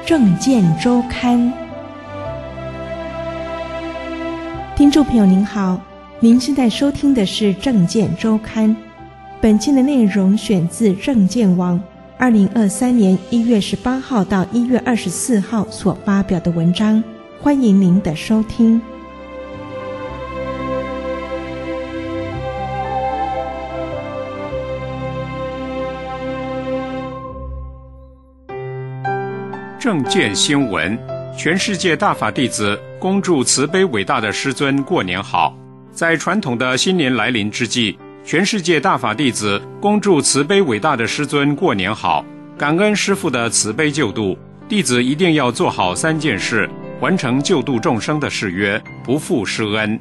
政见周刊。听众朋友您好，您现在收听的是政见周刊。本期的内容选自政见网2023年1月18号到1月24号所发表的文章，欢迎您的收听。 政见新闻：全世界大法弟子恭祝慈悲伟大的师尊过年好。在传统的新年来临之际，全世界大法弟子恭祝慈悲伟大的师尊过年好，感恩师父的慈悲救度。弟子一定要做好3件事，完成救度众生的誓约，不负师恩。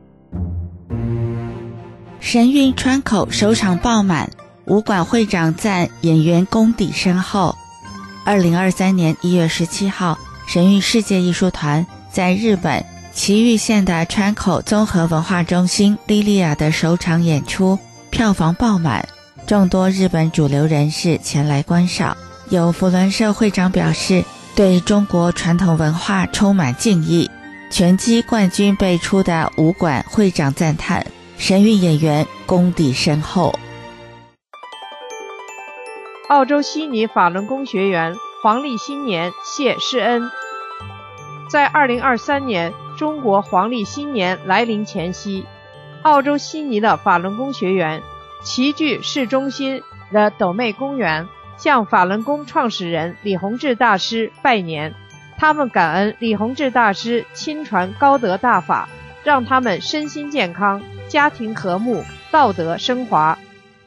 神韵川口首场爆满，武馆会长赞演员功底深厚。2023年1月17号，神韵世界艺术团在日本埼玉县的川口综合文化中心莉莉亚的首场演出，票房爆满，众多日本主流人士前来观赏。有扶轮社会长表示，对中国传统文化充满敬意。拳击冠军辈出的武馆会长赞叹，神韵演员功底深厚。 澳洲悉尼法轮功学员黄历新年谢师恩。在2023年中国黄历新年来临前夕，澳洲悉尼的法轮功学员齐聚市中心的斗妹公园，向法轮功创始人李洪志大师拜年。他们感恩李洪志大师亲传高德大法，让他们身心健康，家庭和睦，道德升华。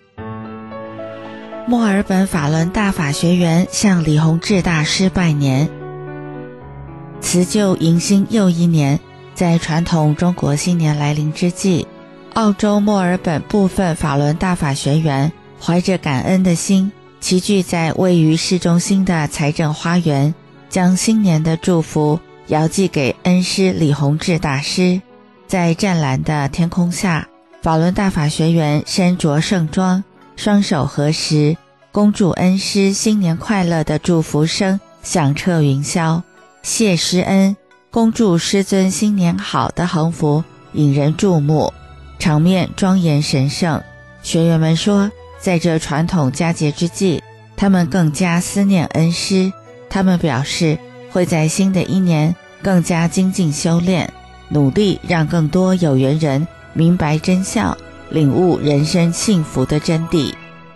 墨尔本法轮大法学员向李洪志大师拜年。辞旧迎新又一年，在传统中国新年来临之际，澳洲墨尔本部分法轮大法学员怀着感恩的心，齐聚在位于市中心的财政花园，将新年的祝福遥寄给恩师李洪志大师。在湛蓝的天空下，法轮大法学员身着盛装，双手合十，恭祝恩师新年快乐的祝福声响彻云霄。谢师恩，恭祝师尊新年好的横幅引人注目，场面庄严神圣。学员们说，在这传统佳节之际，他们更加思念恩师。他们表示，会在新的一年更加精进修炼，努力让更多有缘人明白真相，领悟人生幸福的真谛。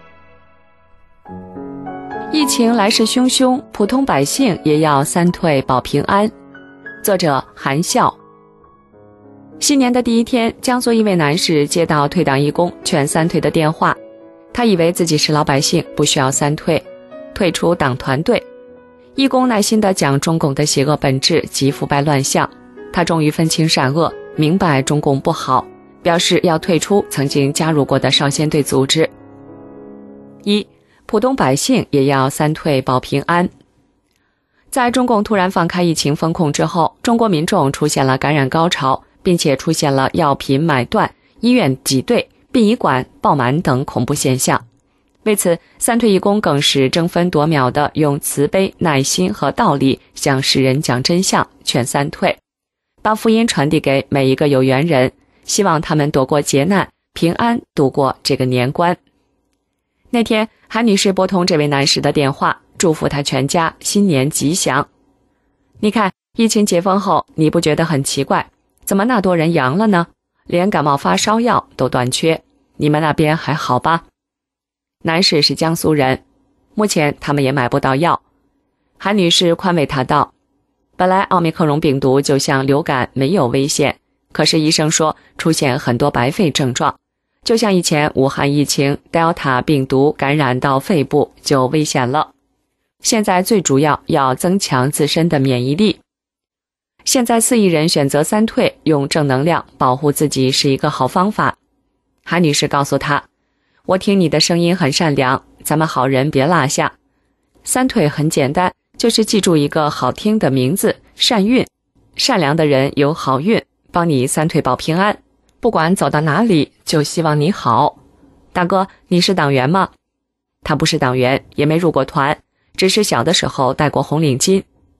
疫情来势汹汹，普通百姓也要3退保平安。作者韩笑。新年的第一天，江苏一位男士接到退党义工劝3退的电话，他以为自己是老百姓，不需要3退，退出党团队。义工耐心地讲中共的邪恶本质及腐败乱象，他终于分清善恶，明白中共不好，表示要退出曾经加入过的少先队组织。1. 普通百姓也要3退保平安。在中共突然放开疫情封控之后，中国民众出现了感染高潮，并且出现了药品买断、医院挤兑、殡仪馆爆满等恐怖现象。为此，3退义工更是争分夺秒地用慈悲、耐心和道理向世人讲真相，劝3退，把福音传递给每一个有缘人，希望他们躲过劫难，平安度过这个年关。那天，韩女士拨通这位男士的电话，祝福他全家新年吉祥。你看，疫情解封后，你不觉得很奇怪，怎么那多人阳了呢？连感冒发烧药都短缺，你们那边还好吧？男士是江苏人，目前他们也买不到药。韩女士宽慰他道，本来奥密克戎病毒就像流感没有危险，可是医生说出现很多白肺症状，就像以前武汉疫情 Delta 病毒感染到肺部就危险了。现在最主要要增强自身的免疫力。现在4亿人选择3退，用正能量保护自己是一个好方法。韩女士告诉他，我听你的声音很善良，咱们好人别落下。3退很简单，就是记住一个好听的名字，善运。善良的人有好运，帮你3退保平安，不管走到哪里就希望你好。大哥，你是党员吗？他不是党员，也没入过团，只是小的时候戴过红领巾。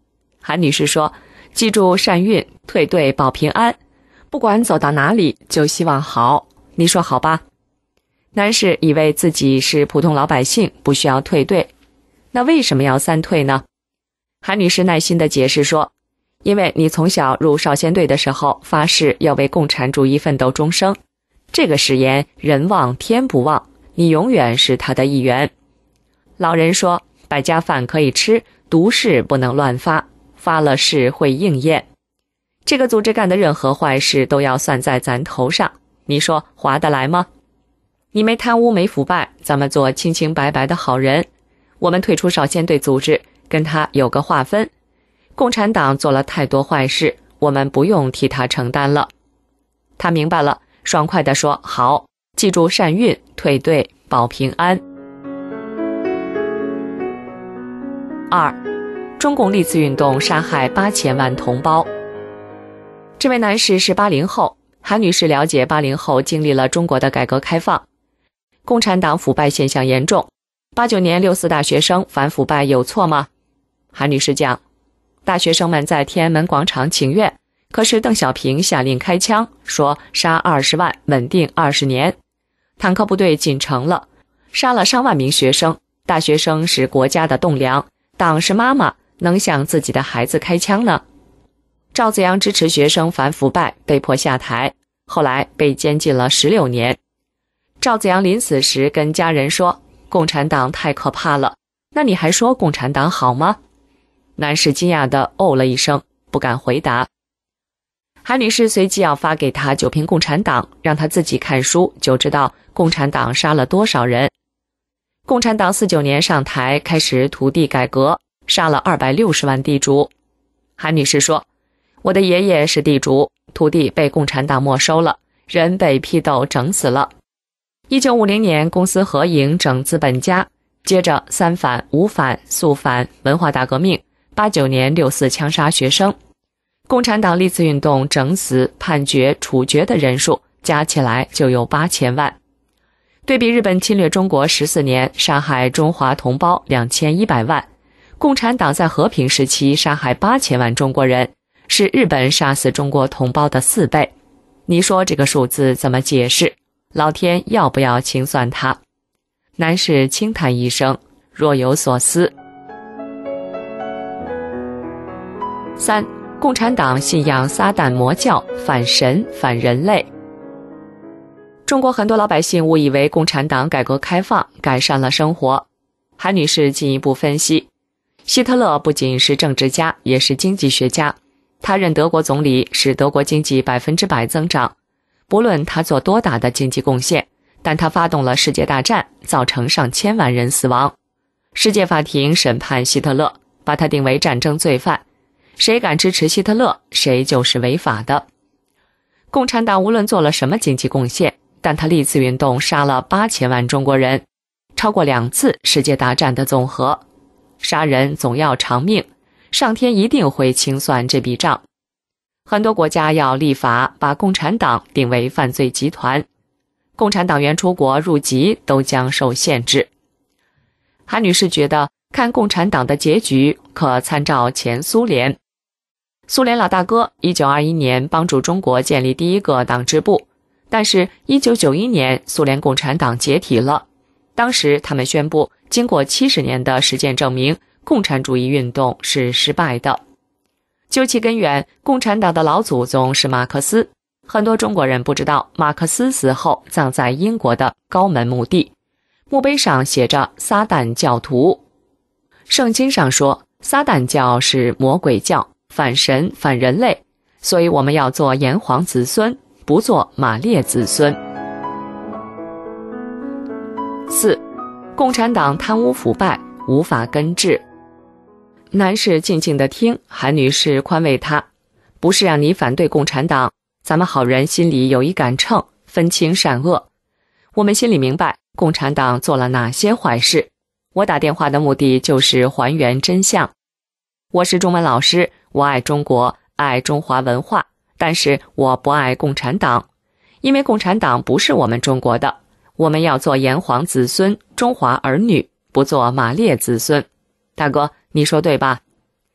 韩女士说，记住善运，退队保平安，不管走到哪里就希望好，你说好吧？男士以为自己是普通老百姓，不需要退队。那为什么要3退呢？韩女士耐心地解释说，因为你从小入少先队的时候发誓要为共产主义奋斗终生，这个誓言人忘天不忘，你永远是他的一员。老人说，百家饭可以吃，毒誓不能乱发，发了誓会应验。这个组织干的任何坏事都要算在咱头上，你说划得来吗？你没贪污没腐败，咱们做清清白白的好人。我们退出少先队组织，跟他有个划分。共产党做了太多坏事，我们不用替他承担了。他明白了，爽快地说，好，记住善运，退队保平安。2. 中共历次运动杀害8000万同胞。这位男士是80后，韩女士了解80后经历了中国的改革开放，共产党腐败现象严重。89年64大学生反腐败有错吗？韩女士讲，大学生们在天安门广场请愿，可是邓小平下令开枪，说杀20万，稳定20年。坦克部队进城了，杀了上万名学生。大学生是国家的栋梁，党是妈妈，能向自己的孩子开枪呢？赵紫阳支持学生反腐败，被迫下台，后来被监禁了16年。赵紫阳临死时跟家人说，共产党太可怕了，那你还说共产党好吗？男士惊讶地哦了一声，不敢回答。韩女士随即要发给他9篇共产党，让他自己看书，就知道共产党杀了多少人。共产党49年上台，开始土地改革，杀了260万地主。韩女士说，我的爷爷是地主，土地被共产党没收了，人被批斗整死了。1950年公私合营整资本家，接着3反、5反、肃反、文化大革命，89年64枪杀学生。共产党历次运动整死、判决、处决的人数加起来就有8000万。对比日本侵略中国14年，杀害中华同胞2100万，共产党在和平时期杀害8000万中国人，是日本杀死中国同胞的4倍。你说这个数字怎么解释？老天要不要清算他？男士轻叹一声，若有所思。3. 共产党信仰撒旦魔教，反神反人类。中国很多老百姓误以为共产党改革开放改善了生活。韩女士进一步分析，希特勒不仅是政治家，也是经济学家。他任德国总理，使德国经济100%增长。不论他做多大的经济贡献，但他发动了世界大战，造成上千万人死亡。世界法庭审判希特勒，把他定为战争罪犯。谁敢支持希特勒，谁就是违法的。共产党无论做了什么经济贡献，但他历次运动杀了8000万中国人，超过2次世界大战的总和。杀人总要偿命，上天一定会清算这笔账。很多国家要立法把共产党定为犯罪集团，共产党员出国入籍都将受限制。韩女士觉得看共产党的结局可参照前苏联。苏联老大哥1921年帮助中国建立第一个党支部，但是1991年苏联共产党解体了。当时他们宣布，经过70年的实践证明，共产主义运动是失败的。究其根源，共产党的老祖宗是马克思。很多中国人不知道，马克思死后葬在英国的高门墓地，墓碑上写着撒旦教徒。圣经上说，撒旦教是魔鬼教，反神反人类，所以我们要做炎黄子孙，不做马列子孙。4. 共产党贪污腐败，无法根治。男士静静地听，韩女士宽慰他，不是让你反对共产党，咱们好人心里有一杆秤，分清善恶。我们心里明白共产党做了哪些坏事，我打电话的目的就是还原真相。我是中文老师，我爱中国，爱中华文化，但是我不爱共产党，因为共产党不是我们中国的，我们要做炎黄子孙，中华儿女，不做马列子孙。大哥，你说对吧？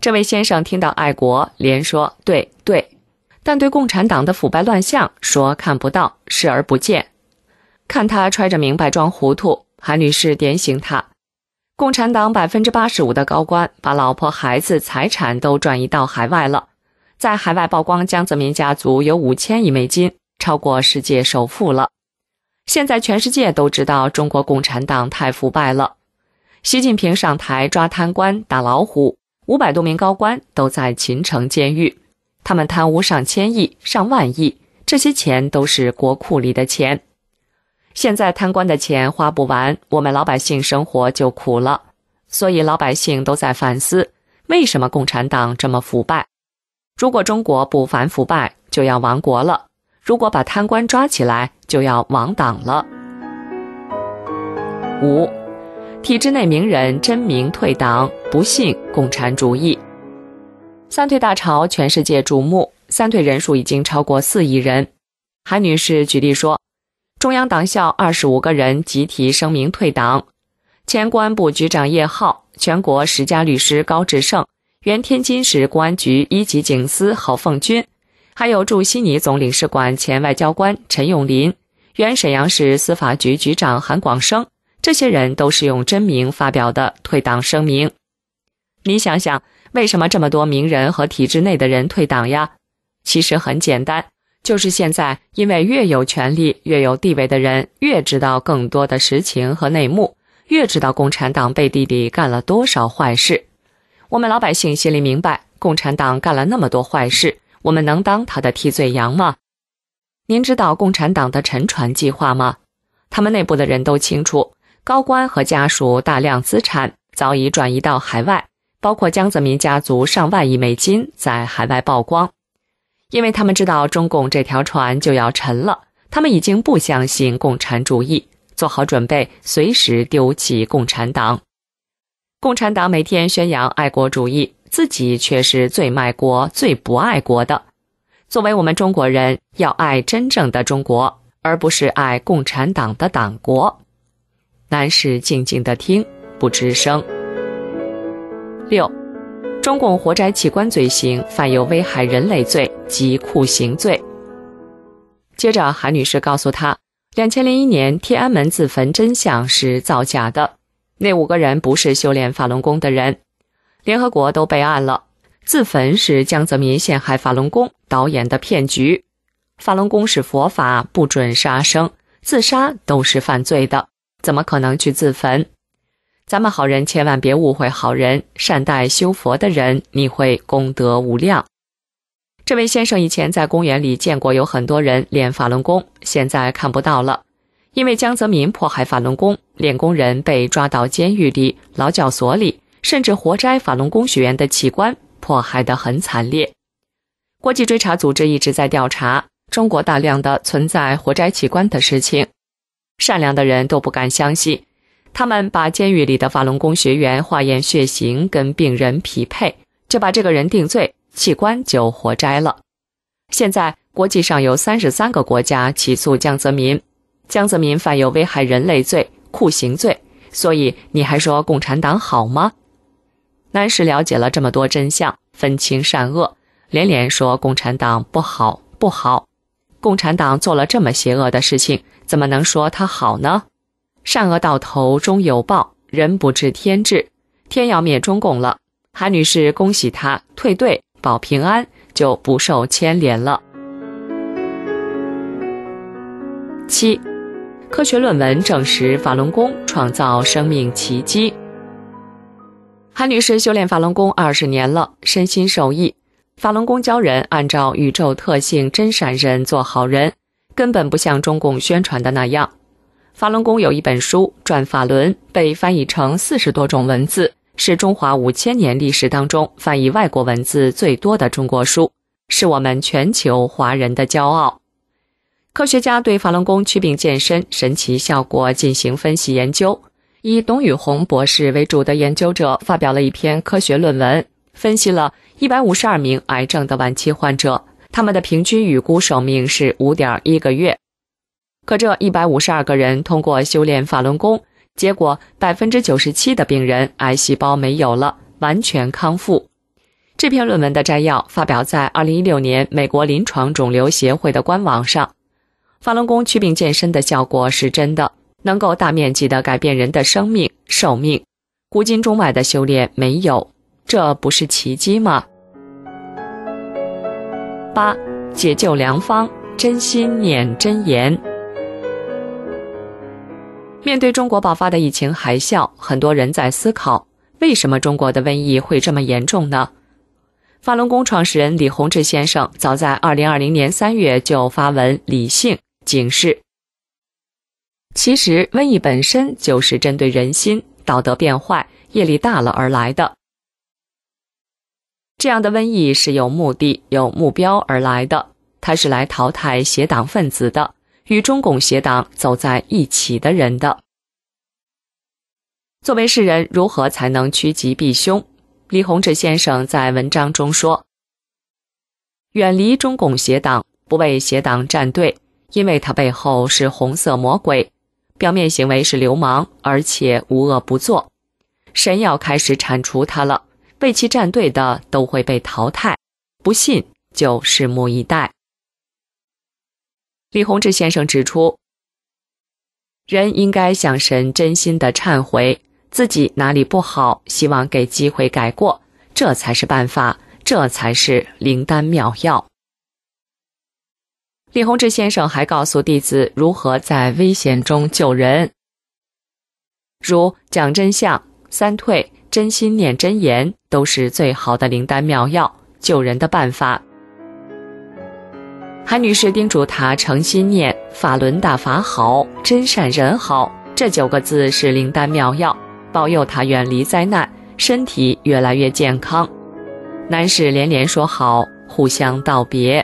这位先生听到爱国，连说对对，但对共产党的腐败乱象说看不到，视而不见。看他揣着明白装糊涂，韩女士点醒他，共产党85%的高官把老婆孩子财产都转移到海外了，在海外曝光江泽民家族有5000亿美金，超过世界首富了。现在全世界都知道中国共产党太腐败了。习近平上台抓贪官打老虎，500多名高官都在秦城监狱，他们贪污上千亿上万亿，这些钱都是国库里的钱。现在贪官的钱花不完，我们老百姓生活就苦了。所以老百姓都在反思，为什么共产党这么腐败？如果中国不反腐败，就要亡国了；如果把贪官抓起来，就要亡党了。5. 体制内名人真名退党，不信共产主义。三退大潮全世界瞩目，三退人数已经超过4亿人。韩女士举例说，中央党校25个人集体声明退党，前公安部局长叶浩，全国10家律师高志胜，原天津市公安局1级警司郝凤军，还有驻悉尼总领事馆前外交官陈永林，原沈阳市司法局局长韩广生，这些人都是用真名发表的退党声明。你想想，为什么这么多名人和体制内的人退党呀？其实很简单，就是现在因为越有权力越有地位的人越知道更多的实情和内幕，越知道共产党背地里干了多少坏事。我们老百姓心里明白，共产党干了那么多坏事，我们能当他的替罪羊吗？您知道共产党的沉船计划吗？他们内部的人都清楚，高官和家属大量资产早已转移到海外，包括江泽民家族上万亿美金在海外曝光。因为他们知道中共这条船就要沉了，他们已经不相信共产主义，做好准备随时丢弃共产党。共产党每天宣扬爱国主义，自己却是最卖国最不爱国的。作为我们中国人，要爱真正的中国，而不是爱共产党的党国。男士静静地听，不吱声。6. 中共活摘器官罪行犯有危害人类罪及酷刑罪。接着韩女士告诉他，2001年天安门自焚真相是造假的，那5个人不是修炼法轮功的人，联合国都备案了，自焚是江泽民陷害法轮功导演的骗局。法轮功是佛法，不准杀生，自杀都是犯罪的，怎么可能去自焚？咱们好人千万别误会好人，善待修佛的人，你会功德无量。这位先生以前在公园里见过有很多人练法轮功，现在看不到了。因为江泽民迫害法轮功，练功人被抓到监狱里、劳教所里，甚至活摘法轮功学员的器官，迫害得很惨烈。国际追查组织一直在调查中国大量的存在活摘器官的事情，善良的人都不敢相信。他们把监狱里的法轮功学员化验血型跟病人匹配，就把这个人定罪，器官就活摘了。现在国际上有33个国家起诉江泽民，江泽民犯有危害人类罪、酷刑罪，所以你还说共产党好吗？男士了解了这么多真相，分清善恶，连连说共产党不好不好。共产党做了这么邪恶的事情，怎么能说他好呢？善恶到头终有报，人不知天知，天要灭中共了，韩女士恭喜她退队保平安，就不受牵连了。7. 科学论文证实法轮功创造生命奇迹。韩女士修炼法轮功20年了，身心受益。法轮功教人按照宇宙特性真善人做好人，根本不像中共宣传的那样。法轮功有一本书《转法轮》，被翻译成40多种文字，是中华5000年历史当中翻译外国文字最多的中国书，是我们全球华人的骄傲。科学家对法轮功祛病健身神奇效果进行分析研究，以董宇红博士为主的研究者发表了一篇科学论文，分析了152名癌症的晚期患者，他们的平均预估寿命是 5.1 个月。可这152个人通过修炼法轮功，结果 97% 的病人癌细胞没有了，完全康复。 这篇论文的摘要发表在2016年美国临床肿瘤协会的官网上。法轮功祛病健身的效果是真的，能够大面积地改变人的生命寿命，古今中外的修炼没有，这不是奇迹吗？8. 解救良方，真心念真言。面对中国爆发的疫情海啸，很多人在思考，为什么中国的瘟疫会这么严重呢？法轮功创始人李洪志先生早在2020年3月就发文理性警示，其实瘟疫本身就是针对人心道德变坏、业力大了而来的。这样的瘟疫是有目的、有目标而来的，它是来淘汰邪党分子的，与中共邪党走在一起的人的。作为世人，如何才能趋吉避凶？李洪志先生在文章中说，远离中共邪党，不为邪党站队，因为它背后是红色魔鬼，表面行为是流氓，而且无恶不作。神要开始铲除它了，为其站队的都会被淘汰，不信就拭目以待。李洪志先生指出，人应该向神真心的忏悔，自己哪里不好，希望给机会改过，这才是办法，这才是灵丹妙药。李洪志先生还告诉弟子如何在危险中救人，如讲真相、三退、真心念真言，都是最好的灵丹妙药，救人的办法。韩女士叮嘱他诚心念法轮大法好，真善人好，这9个字是灵丹妙药，保佑他远离灾难，身体越来越健康。男士连连说好，互相道别。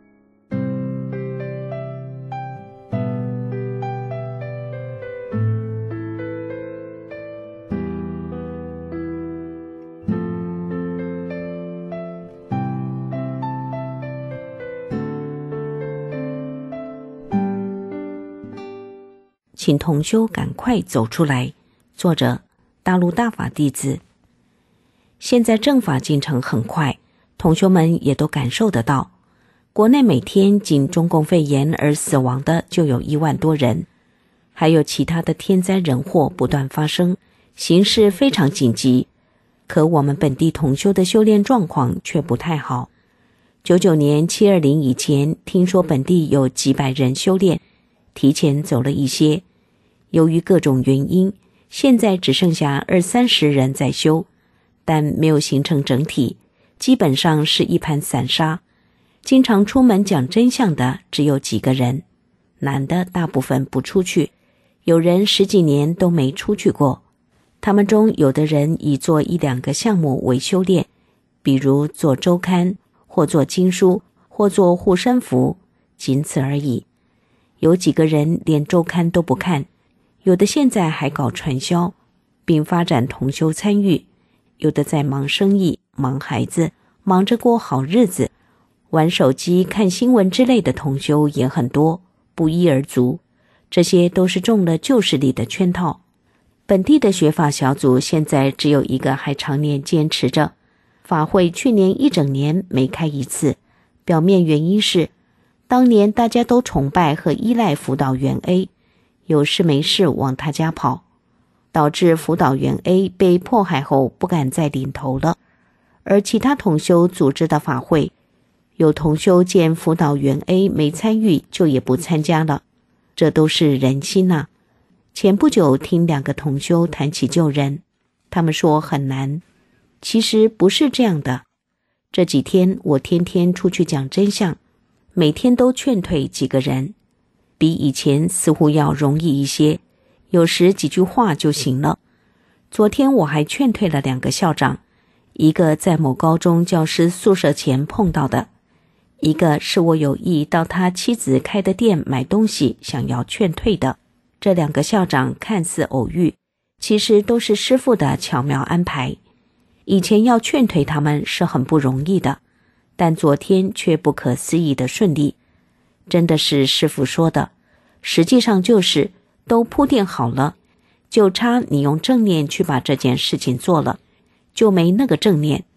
请同修赶快走出来。作者：大陆大法弟子。现在正法进程很快，同修们也都感受得到，国内每天仅中共肺炎而死亡的就有1万多人，还有其他的天灾人祸不断发生，形势非常紧急。可我们本地同修的修炼状况却不太好。99年720以前，听说本地有几百人修炼，提前走了一些。由于各种原因，现在只剩下20-30人在修，但没有形成整体，基本上是一盘散沙。经常出门讲真相的只有几个人，男的大部分不出去，有人10几年都没出去过。他们中有的人以做1-2个项目为修炼，比如做周刊，或做经书，或做护身符，仅此而已。有几个人连周刊都不看，有的现在还搞传销，并发展同修参与，有的在忙生意、忙孩子，忙着过好日子，玩手机、看新闻之类的同修也很多，不一而足。这些都是中了旧势力的圈套。本地的学法小组现在只有一个还常年坚持着，法会去年1整年没开一次，表面原因是当年大家都崇拜和依赖辅导员 A， 有事没事往他家跑，导致辅导员 A 被迫害后不敢再领头了。而其他同修组织的法会，有同修见辅导员 A 没参与，就也不参加了。这都是人心啊。前不久听2个同修谈起救人，他们说很难，其实不是这样的。这几天我天天出去讲真相，每天都劝退几个人，比以前似乎要容易一些，有时几句话就行了。昨天我还劝退了2个校长，一个在某高中教师宿舍前碰到的，一个是我有意到他妻子开的店买东西想要劝退的。这2个校长看似偶遇，其实都是师父的巧妙安排。以前要劝退他们是很不容易的，但昨天却不可思议的顺利。真的是师父说的，实际上就是都铺垫好了，就差你用正念去把这件事情做了，就没那个正念。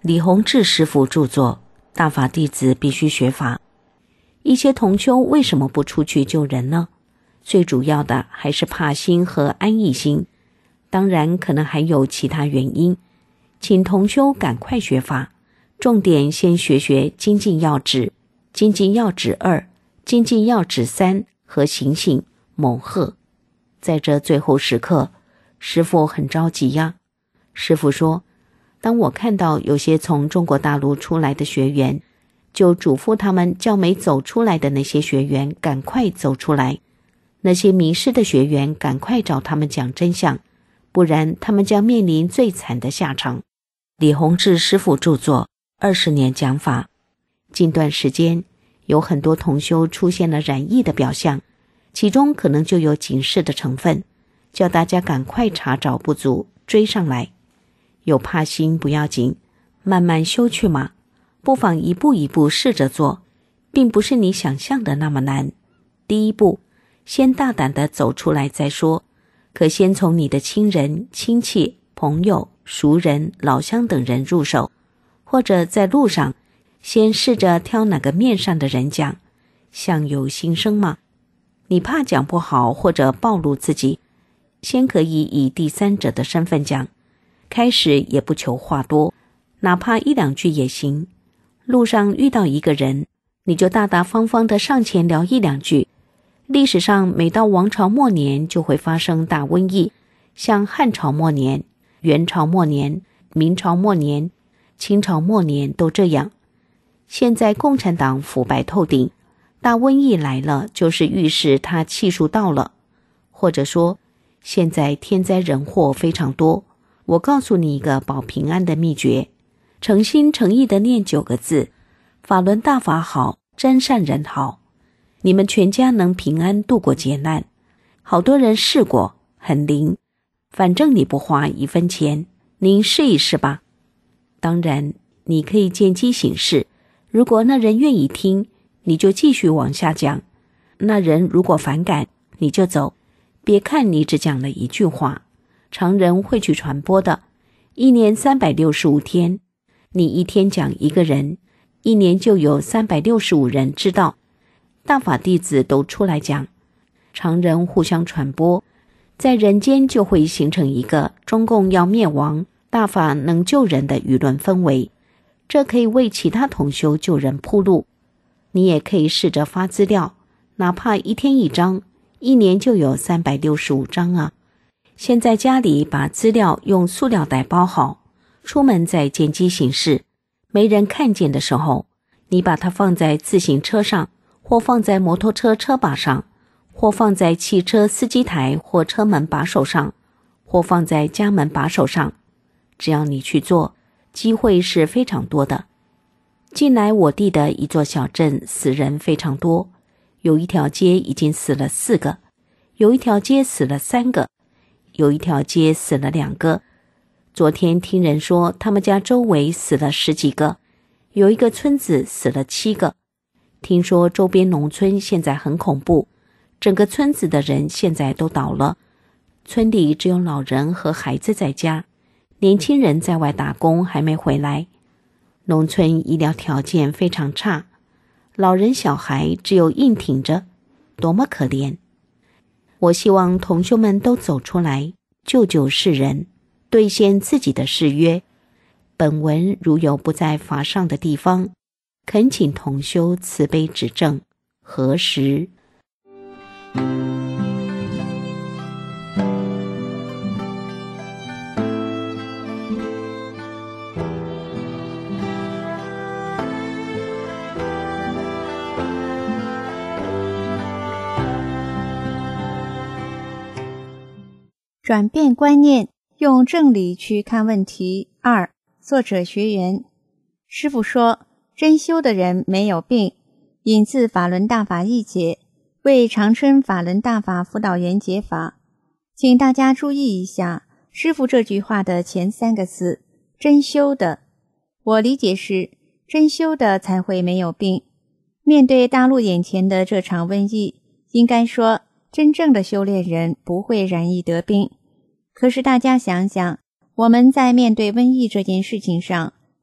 李洪志师父著作《大法弟子必须学法》。一些同修为什么不出去救人呢？最主要的还是怕心和安逸心，当然可能还有其他原因。请同修赶快学法，重点先学学精进要旨、精进要旨2、精进要旨3和醒醒猛喝。在这最后时刻，师父很着急呀。师父说，当我看到有些从中国大陆出来的学员，就嘱咐他们叫没走出来的那些学员赶快走出来，那些迷失的学员赶快找他们讲真相，不然他们将面临最惨的下场。李洪志师父著作20年讲法。近段时间有很多同修出现了染疫的表象，其中可能就有警示的成分，叫大家赶快查找不足，追上来。有怕心不要紧，慢慢修去嘛，不妨一步一步试着做，并不是你想象的那么难。第一步，先大胆地走出来再说，可先从你的亲人、亲戚、朋友、熟人、老乡等人入手，或者在路上先试着挑哪个面上的人讲，相由心生嘛。你怕讲不好或者暴露自己，先可以以第三者的身份讲，开始也不求话多，哪怕1、2句也行。路上遇到一个人，你就大大方方地上前聊1、2句。历史上每到王朝末年就会发生大瘟疫，像汉朝末年、元朝末年、明朝末年、清朝末年都这样。现在共产党腐败透顶，大瘟疫来了就是预示它气数到了。或者说，现在天灾人祸非常多，我告诉你一个保平安的秘诀，诚心诚意地念9个字，法轮大法好，真善人好，你们全家能平安度过劫难。好多人试过，很灵，反正你不花1分钱，您试一试吧。当然你可以见机行事，如果那人愿意听，你就继续往下讲，那人如果反感，你就走。别看你只讲了1句话，常人会去传播的。1年365天，你一天讲1个人，1年就有365人知道。大法弟子都出来讲，常人互相传播，在人间就会形成一个中共要灭亡，大法能救人的舆论氛围，这可以为其他同修救人铺路。你也可以试着发资料，哪怕1天1张，1年就有365张啊。先在家里把资料用塑料袋包好，出门再见机行事，没人看见的时候，你把它放在自行车上，或放在摩托车车把上，或放在汽车司机台或车门把手上，或放在家门把手上。只要你去做，机会是非常多的。近来我地的一座小镇死人非常多，有一条街已经死了4个，有一条街死了3个，有一条街死了2个。昨天听人说他们家周围死了10几个，有一个村子死了7个。听说周边农村现在很恐怖，整个村子的人现在都倒了，村里只有老人和孩子在家，年轻人在外打工还没回来。农村医疗条件非常差，老人小孩只有硬挺着，多么可怜。我希望同修们都走出来，救救世人，兑现自己的誓约。本文如有不在法上的地方，恳请同修慈悲指正，核实。 转变观念，用正理去看问题。2. 作者学员。师父说，真修的人没有病，引自法轮大法一节，为长春法轮大法辅导员解法。请大家注意一下师父这句话的前3个字，真修的。我理解是，真修的才会没有病。面对大陆眼前的这场瘟疫，应该说真正的修炼人不会染疫得病。可是大家想想，我们在面对瘟疫这件事情上，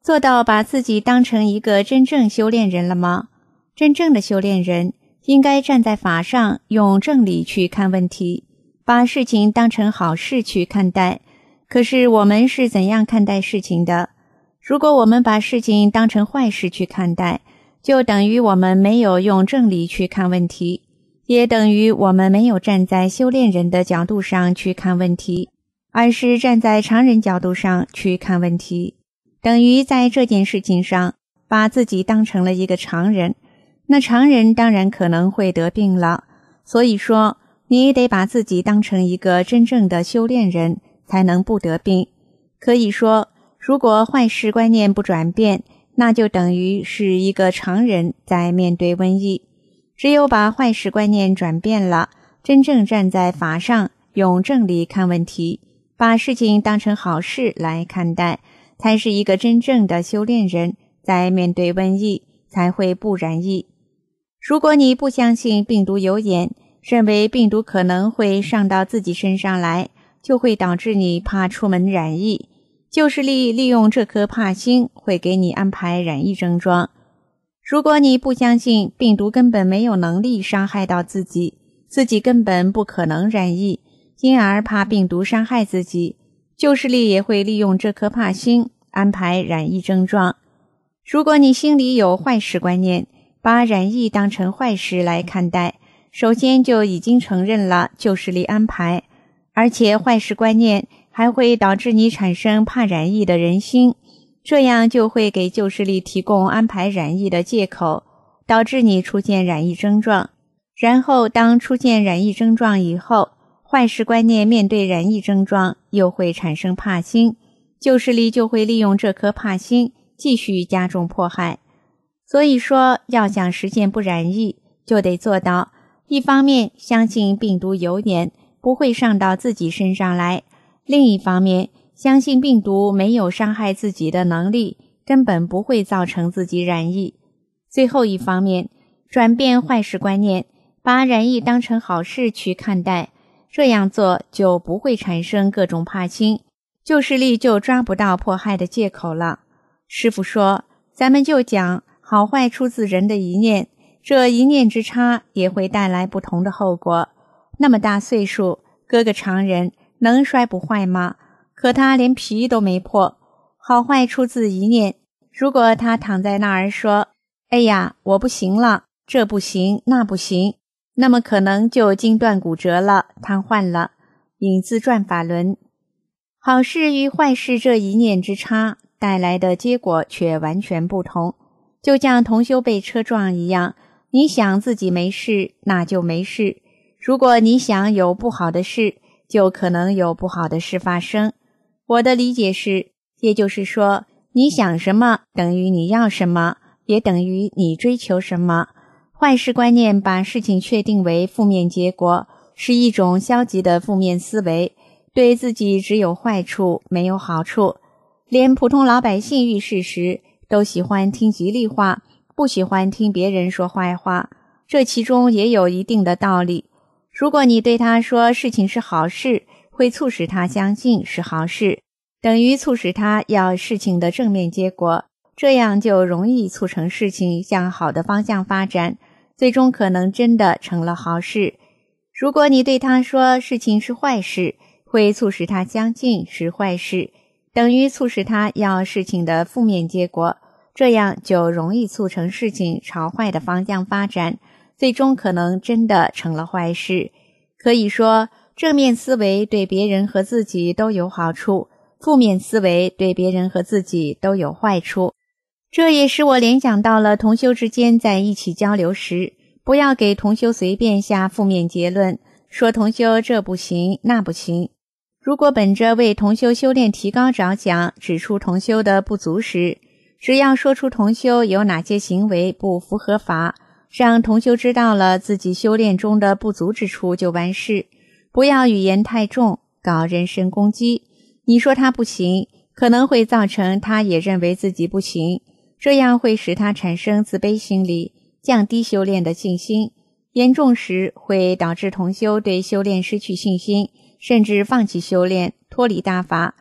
做到把自己当成一个真正修炼人了吗？真正的修炼人应该站在法上，用正理去看问题，把事情当成好事去看待。可是我们是怎样看待事情的？如果我们把事情当成坏事去看待，就等于我们没有用正理去看问题，也等于我们没有站在修炼人的角度上去看问题，而是站在常人角度上去看问题，等于在这件事情上把自己当成了一个常人。那常人当然可能会得病了，所以说你得把自己当成一个真正的修炼人，才能不得病。可以说，如果坏事观念不转变，那就等于是一个常人在面对瘟疫。只有把坏事观念转变了，真正站在法上，用正理看问题，把事情当成好事来看待，才是一个真正的修炼人，在面对瘟疫才会不染疫。如果你不相信病毒有眼，认为病毒可能会上到自己身上来，就会导致你怕出门染疫。旧势力利用这颗怕心，会给你安排染疫症状。如果你不相信病毒根本没有能力伤害到自己，自己根本不可能染疫，因而怕病毒伤害自己，旧势力也会利用这颗怕心，安排染疫症状。如果你心里有坏事观念，把染疫当成坏事来看待，首先就已经承认了旧势力安排，而且坏事观念还会导致你产生怕染疫的人心，这样就会给旧势力提供安排染疫的借口，导致你出现染疫症状。然后当出现染疫症状以后，坏事观念面对染疫症状又会产生怕心，旧势力就会利用这颗怕心继续加重迫害。所以说，要想实现不染疫，就得做到一方面相信病毒有眼，不会上到自己身上来，另一方面相信病毒没有伤害自己的能力，根本不会造成自己染疫。最后一方面，转变坏事观念，把染疫当成好事去看待，这样做就不会产生各种怕心，旧势力就抓不到迫害的借口了。师父说，咱们就讲好坏出自人的一念，这一念之差也会带来不同的后果。那么大岁数，搁个常人能摔不坏吗？可他连皮都没破。好坏出自一念，如果他躺在那儿说，哎呀，我不行了，这不行那不行，那么可能就筋断骨折了，瘫痪了。引自转法轮。好事与坏事这一念之差带来的结果却完全不同，就像同修被车撞一样，你想自己没事，那就没事；如果你想有不好的事，就可能有不好的事发生。我的理解是，也就是说，你想什么等于你要什么，也等于你追求什么。坏事观念把事情确定为负面结果，是一种消极的负面思维，对自己只有坏处，没有好处。连普通老百姓遇事时都喜欢听吉利话，不喜欢听别人说坏话，这其中也有一定的道理。如果你对他说事情是好事，会促使他相信是好事，等于促使他要事情的正面结果，这样就容易促成事情向好的方向发展，最终可能真的成了好事。如果你对他说事情是坏事，会促使他相信是坏事，等于促使他要事情的负面结果，这样就容易促成事情朝坏的方向发展，最终可能真的成了坏事。可以说，正面思维对别人和自己都有好处，负面思维对别人和自己都有坏处。这也使我联想到了同修之间在一起交流时，不要给同修随便下负面结论，说同修这不行那不行。如果本着为同修修炼提高着想，指出同修的不足时，只要说出同修有哪些行为不符合法，让同修知道了自己修炼中的不足之处就完事，不要语言太重，搞人身攻击。你说他不行，可能会造成他也认为自己不行，这样会使他产生自卑心理，降低修炼的信心，严重时会导致同修对修炼失去信心，甚至放弃修炼，脱离大法。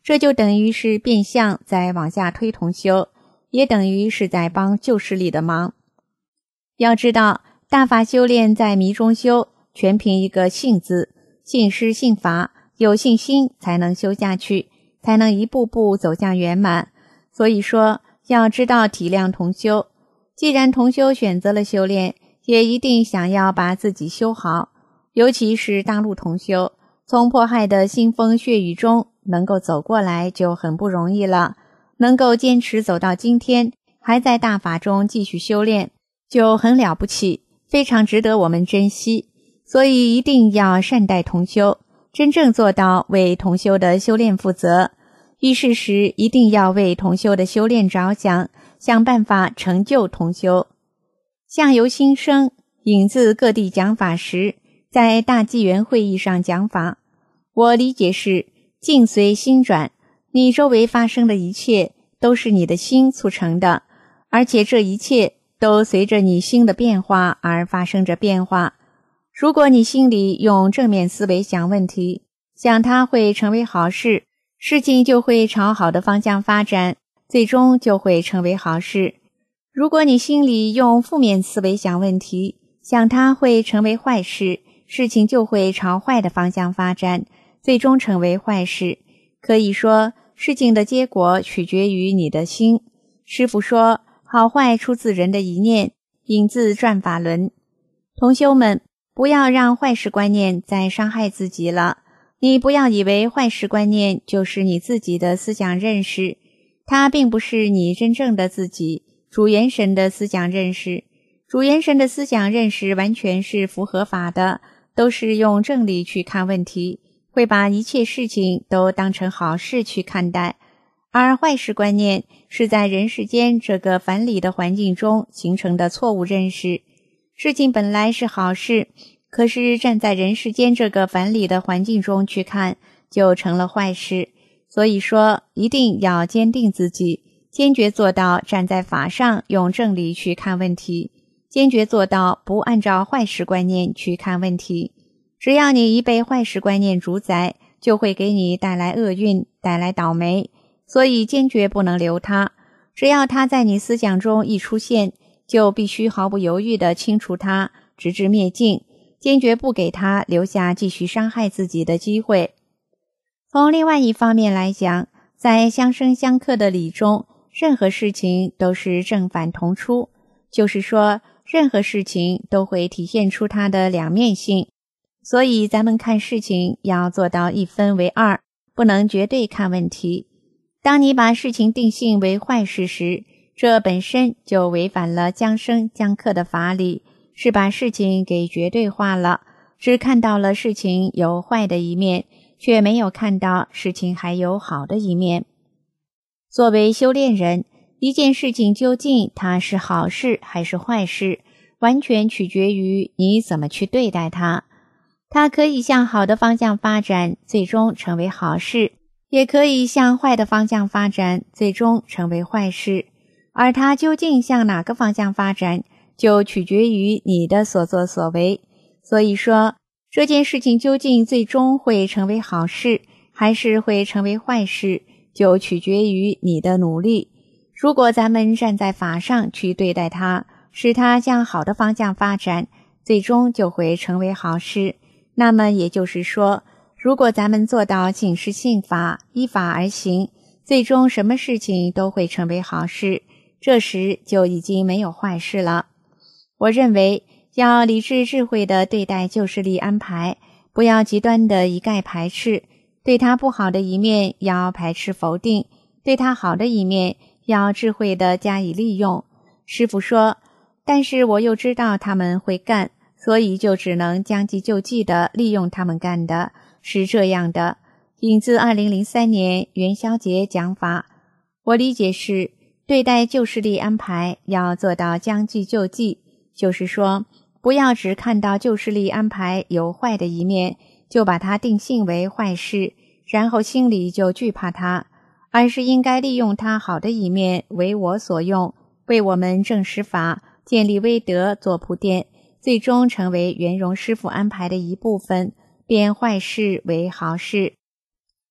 这就等于是变相在往下推同修，也等于是在帮旧势力的忙。要知道，大法修炼在迷中修，全凭一个信字，信师信法，有信心才能修下去，才能一步步走向圆满。所以说，要知道体谅同修。既然同修选择了修炼，也一定想要把自己修好，尤其是大陆同修，从迫害的腥风血雨中能够走过来就很不容易了，能够坚持走到今天，还在大法中继续修炼，就很了不起，非常值得我们珍惜。所以一定要善待同修，真正做到为同修的修炼负责。遇事时一定要为同修的修炼着想，想办法成就同修。相由心生，引自各地讲法时，在大纪元会议上讲法，我理解是境随心转，你周围发生的一切都是你的心促成的，而且这一切都随着你心的变化而发生着变化。如果你心里用正面思维想问题，想它会成为好事，事情就会朝好的方向发展，最终就会成为好事。如果你心里用负面思维想问题，想它会成为坏事，事情就会朝坏的方向发展，最终成为坏事。可以说，事情的结果取决于你的心。师父说，好坏出自人的一念，引自转法轮。同修们，不要让坏事观念再伤害自己了。你不要以为坏事观念就是你自己的思想认识，它并不是你真正的自己，主元神的思想认识。主元神的思想认识完全是符合法的，都是用正理去看问题，会把一切事情都当成好事去看待。而坏事观念是在人世间这个反理的环境中形成的错误认识。事情本来是好事，可是站在人世间这个反理的环境中去看，就成了坏事。所以说，一定要坚定自己，坚决做到站在法上用正理去看问题，坚决做到不按照坏事观念去看问题。只要你一被坏事观念主宰，就会给你带来厄运，带来倒霉，所以坚决不能留它。只要它在你思想中一出现，就必须毫不犹豫地清除它，直至灭尽，坚决不给他留下继续伤害自己的机会。从另外一方面来讲，在相生相克的理中，任何事情都是正反同出，就是说，任何事情都会体现出它的两面性。所以咱们看事情要做到一分为二，不能绝对看问题。当你把事情定性为坏事时，这本身就违反了将生将克的法理，是把事情给绝对化了，只看到了事情有坏的一面，却没有看到事情还有好的一面。作为修炼人，一件事情究竟它是好事还是坏事，完全取决于你怎么去对待它。它可以向好的方向发展，最终成为好事，也可以向坏的方向发展，最终成为坏事。而它究竟向哪个方向发展，就取决于你的所作所为。所以说，这件事情究竟最终会成为好事，还是会成为坏事，就取决于你的努力。如果咱们站在法上去对待它，使它向好的方向发展，最终就会成为好事。那么也就是说，如果咱们做到信师信法，依法而行，最终什么事情都会成为好事，这时就已经没有坏事了。我认为要理智智慧地对待旧势力安排，不要极端地一概排斥，对它不好的一面要排斥否定，对它好的一面要智慧地加以利用。师父说，但是我又知道他们会干，所以就只能将计就计地利用他们干的，是这样的。引自2003年元宵节讲法，我理解是对待旧势力安排要做到将计就计，就是说不要只看到旧势力安排有坏的一面，就把它定性为坏事，然后心里就惧怕它，而是应该利用它好的一面为我所用，为我们证实法，建立威德做铺垫，最终成为圆融师父安排的一部分，变坏事为好事。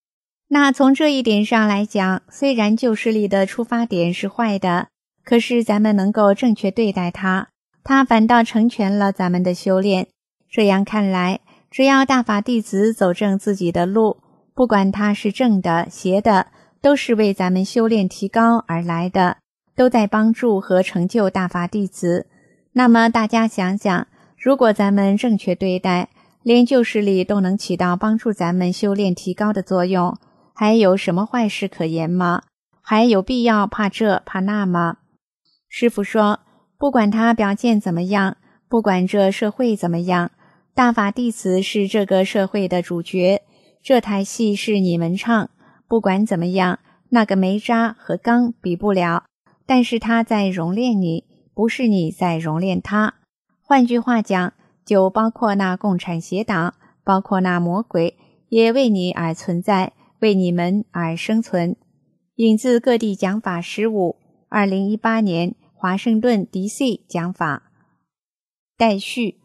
那从这一点上来讲，虽然旧势力的出发点是坏的，可是咱们能够正确对待它，它反倒成全了咱们的修炼。这样看来，只要大法弟子走正自己的路，不管它是正的、邪的，都是为咱们修炼提高而来的，都在帮助和成就大法弟子。那么大家想想，如果咱们正确对待，连旧势力都能起到帮助咱们修炼提高的作用，还有什么坏事可言吗？还有必要怕这怕那吗？师父说，不管他表现怎么样，不管这社会怎么样，大法弟子是这个社会的主角，这台戏是你们唱，不管怎么样，那个煤渣和钢比不了，但是他在熔炼你，不是你在熔炼他。换句话讲，就包括那共产邪党，包括那魔鬼，也为你而存在，为你们而生存。引自各地讲法15 2018年华盛顿 DC 讲法。待续。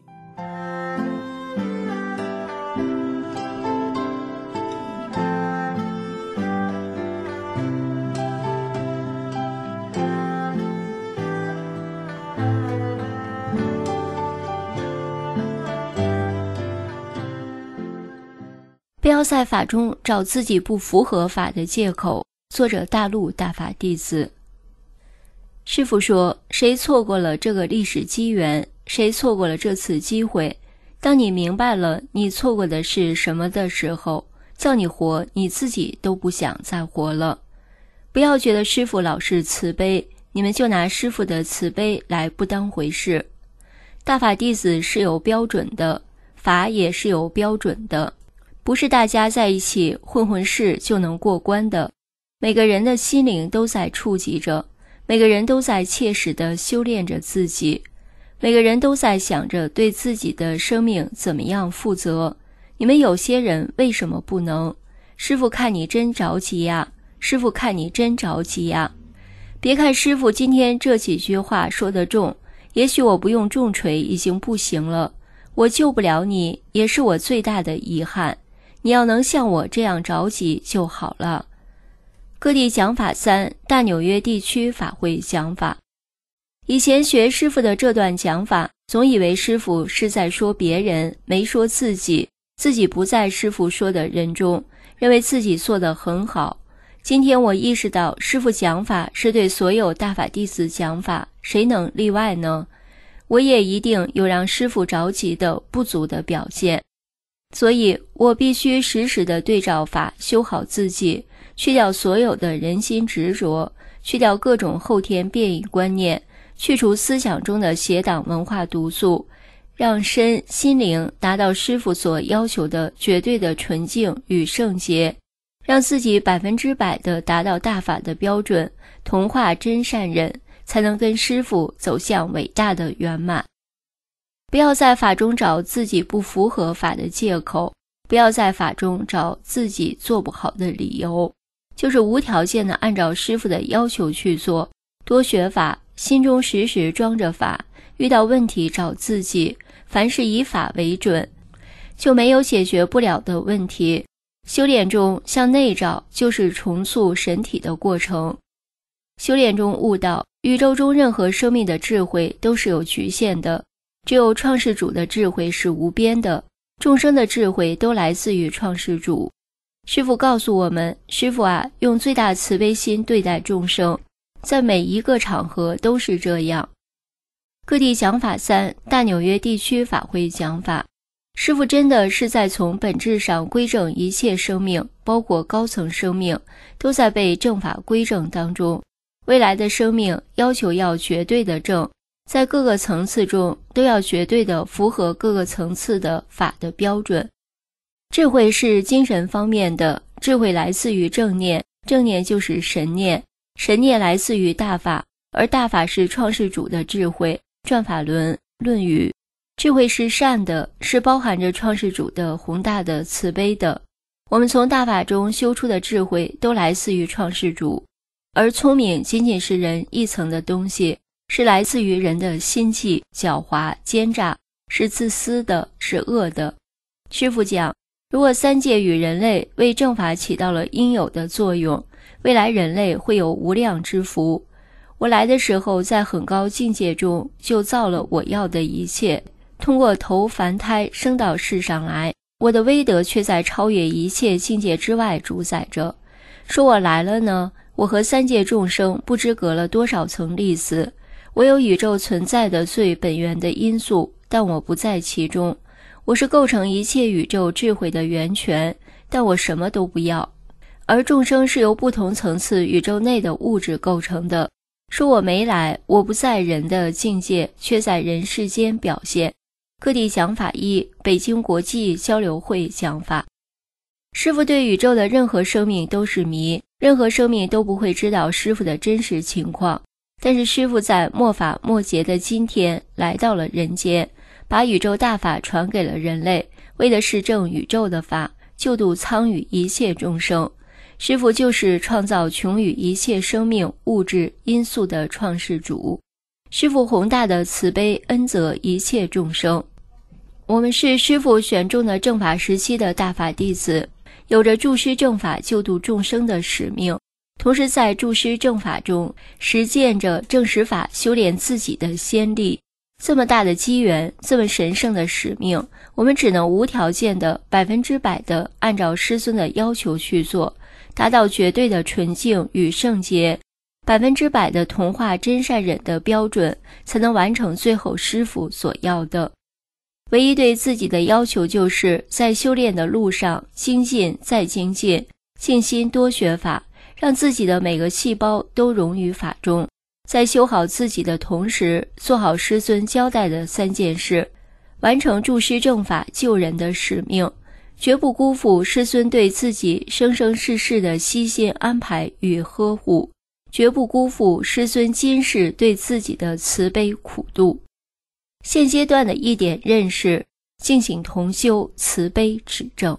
不要在法中找自己不符合法的借口。作者大陆大法弟子。师父说，谁错过了这个历史机缘，谁错过了这次机会，当你明白了你错过的是什么的时候，叫你活，你自己都不想再活了。不要觉得师父老是慈悲，你们就拿师父的慈悲来不当回事。大法弟子是有标准的，法也是有标准的，不是大家在一起混混事就能过关的。每个人的心灵都在触及着，每个人都在切实地修炼着自己，每个人都在想着对自己的生命怎么样负责。你们有些人为什么不能？师父看你真着急呀，师父看你真着急呀。别看师父今天这几句话说得重，也许我不用重锤已经不行了，我救不了你也是我最大的遗憾，你要能像我这样着急就好了。各地讲法3大纽约地区法会讲法。以前学师父的这段讲法，总以为师父是在说别人，没说自己，自己不在师父说的人中，认为自己做得很好。今天我意识到师父讲法是对所有大法弟子讲法，谁能例外呢？我也一定有让师父着急的不足的表现，所以我必须时时的对照法修好自己，去掉所有的人心执着，去掉各种后天变异观念，去除思想中的邪党文化毒素，让身心灵达到师父所要求的绝对的纯净与圣洁，让自己100%的达到大法的标准，同化真善人，才能跟师父走向伟大的圆满。不要在法中找自己不符合法的借口，不要在法中找自己做不好的理由，就是无条件的按照师父的要求去做，多学法，心中时时装着法，遇到问题找自己，凡事以法为准，就没有解决不了的问题。修炼中向内照，就是重塑神体的过程。修炼中悟到，宇宙中任何生命的智慧都是有局限的，只有创世主的智慧是无边的，众生的智慧都来自于创世主。师父告诉我们，师父啊，用最大慈悲心对待众生，在每一个场合都是这样。各地讲法3大纽约地区法会讲法。师父真的是在从本质上归正一切生命，包括高层生命，都在被正法归正当中。未来的生命要求要绝对的正，在各个层次中都要绝对的符合各个层次的法的标准。智慧是精神方面的，智慧来自于正念，正念就是神念，神念来自于大法，而大法是创世主的智慧，转法轮、论语。智慧是善的，是包含着创世主的宏大的慈悲的。我们从大法中修出的智慧都来自于创世主，而聪明仅仅是人一层的东西，是来自于人的心计、狡猾、奸诈，是自私的，是恶的。师父讲， 如果三界与人类为正法起到了应有的作用，未来人类会有无量之福。我来的时候在很高境界中就造了我要的一切，通过投凡胎生到世上来，我的威德却在超越一切境界之外主宰着。说我来了呢，我和三界众生不知隔了多少层粒子，我有宇宙存在的最本源的因素，但我不在其中。我是构成一切宇宙智慧的源泉，但我什么都不要。而众生是由不同层次宇宙内的物质构成的。说我没来，我不在人的境界，却在人世间表现。各地讲法一，北京国际交流会讲法。师父对宇宙的任何生命都是谜，任何生命都不会知道师父的真实情况。但是师父在末法末节的今天来到了人间，把宇宙大法传给了人类，为的是正宇宙的法，救度苍宇一切众生。师父就是创造穷宇一切生命物质因素的创世主。师父宏大的慈悲恩泽一切众生。我们是师父选中的正法时期的大法弟子，有着助师正法救度众生的使命，同时在助师正法中实践着正实法修炼自己的先例。这么大的机缘，这么神圣的使命，我们只能无条件的100%的按照师尊的要求去做，达到绝对的纯净与圣洁，100%的同化真善忍的标准，才能完成最后师父所要的。唯一对自己的要求就是在修炼的路上精进再精进，静心多学法，让自己的每个细胞都融于法中，在修好自己的同时，做好师尊交代的3件事，完成助师正法救人的使命，绝不辜负师尊对自己生生世世的悉心安排与呵护，绝不辜负师尊今世对自己的慈悲苦度。现阶段的一点认识，敬请同修慈悲指正。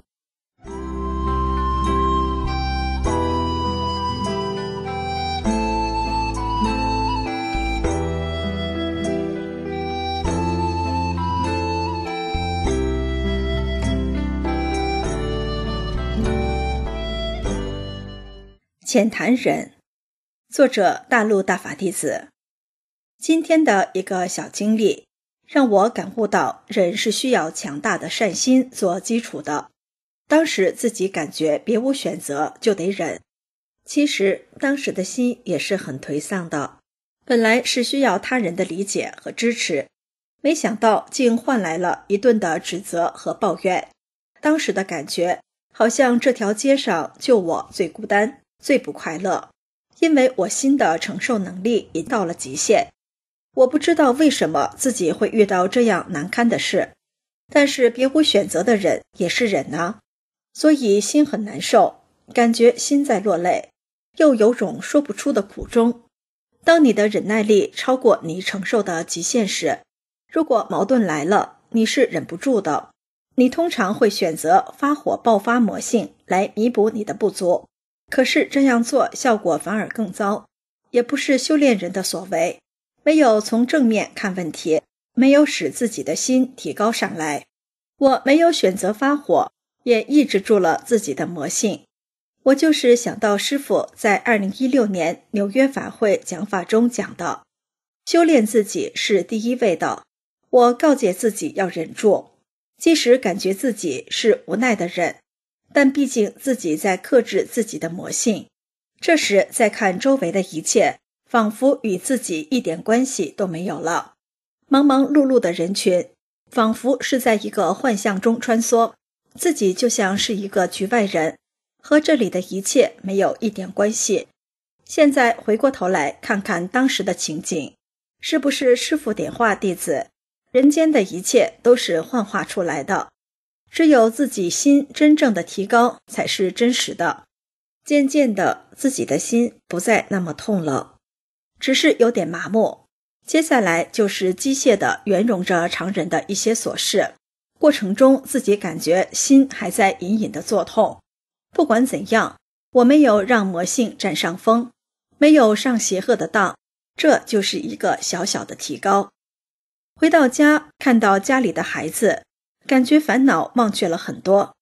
浅谈忍，作者大陆大法弟子。今天的一个小经历让我感悟到忍是需要强大的善心做基础的。当时自己感觉别无选择，就得忍。其实当时的心也是很颓丧的，本来是需要他人的理解和支持，没想到竟换来了一顿的指责和抱怨。当时的感觉好像这条街上就我最孤单最不快乐，因为我心的承受能力已到了极限。我不知道为什么自己会遇到这样难堪的事，但是别无选择的忍也是忍啊，所以心很难受，感觉心在落泪，又有种说不出的苦衷。当你的忍耐力超过你承受的极限时，如果矛盾来了，你是忍不住的，你通常会选择发火爆发魔性来弥补你的不足。可是这样做效果反而更糟，也不是修炼人的所为，没有从正面看问题，没有使自己的心提高上来。我没有选择发火，也抑制住了自己的魔性。我就是想到师父在2016年纽约法会讲法中讲的，修炼自己是第一位的。我告诫自己要忍住，即使感觉自己是无奈的忍，但毕竟自己在克制自己的魔性。这时再看周围的一切，仿佛与自己一点关系都没有了。忙忙碌碌的人群，仿佛是在一个幻象中穿梭，自己就像是一个局外人，和这里的一切没有一点关系。现在回过头来看看当时的情景，是不是师父点化弟子，人间的一切都是幻化出来的，只有自己心真正的提高才是真实的。渐渐的，自己的心不再那么痛了，只是有点麻木。接下来就是机械的圆融着常人的一些琐事，过程中自己感觉心还在隐隐的作痛。不管怎样，我没有让魔性占上风，没有上邪恶的当，这就是一个小小的提高。回到家，看到家里的孩子，感觉烦恼忘却了很多。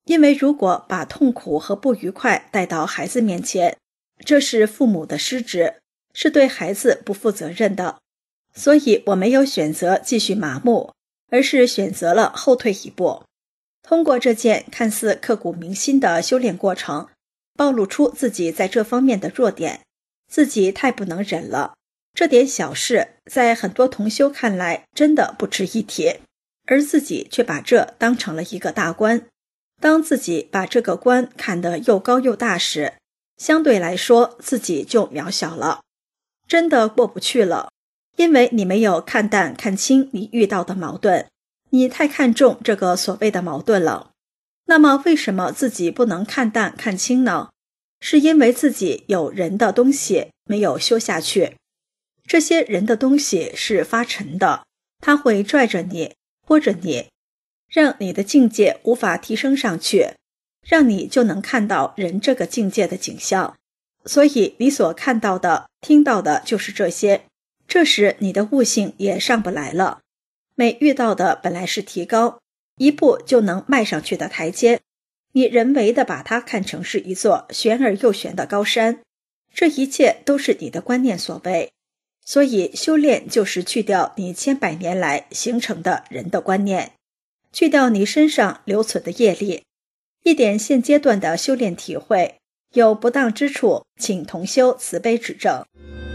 因为如果把痛苦和不愉快带到孩子面前，这是父母的失职，是对孩子不负责任的。所以我没有选择继续麻木，而是选择了后退一步。通过这件看似刻骨铭心的修炼过程，暴露出自己在这方面的弱点，自己太不能忍了。这点小事在很多同修看来真的不值一提，而自己却把这当成了一个大关。当自己把这个关看得又高又大时，相对来说自己就渺小了，真的过不去了。因为你没有看淡看清你遇到的矛盾，你太看重这个所谓的矛盾了。那么为什么自己不能看淡看清呢？是因为自己有人的东西没有修下去。这些人的东西是发沉的，它会拽着你，拖着你，让你的境界无法提升上去，让你就能看到人这个境界的景象。所以你所看到的、听到的就是这些，这时你的悟性也上不来了。每遇到的本来是提高，一步就能迈上去的台阶，你人为的把它看成是一座悬而又悬的高山，这一切都是你的观念所为。所以修炼就是去掉你千百年来形成的人的观念，去掉你身上留存的业力。一点现阶段的修炼体会，有不当之处，请同修慈悲指正。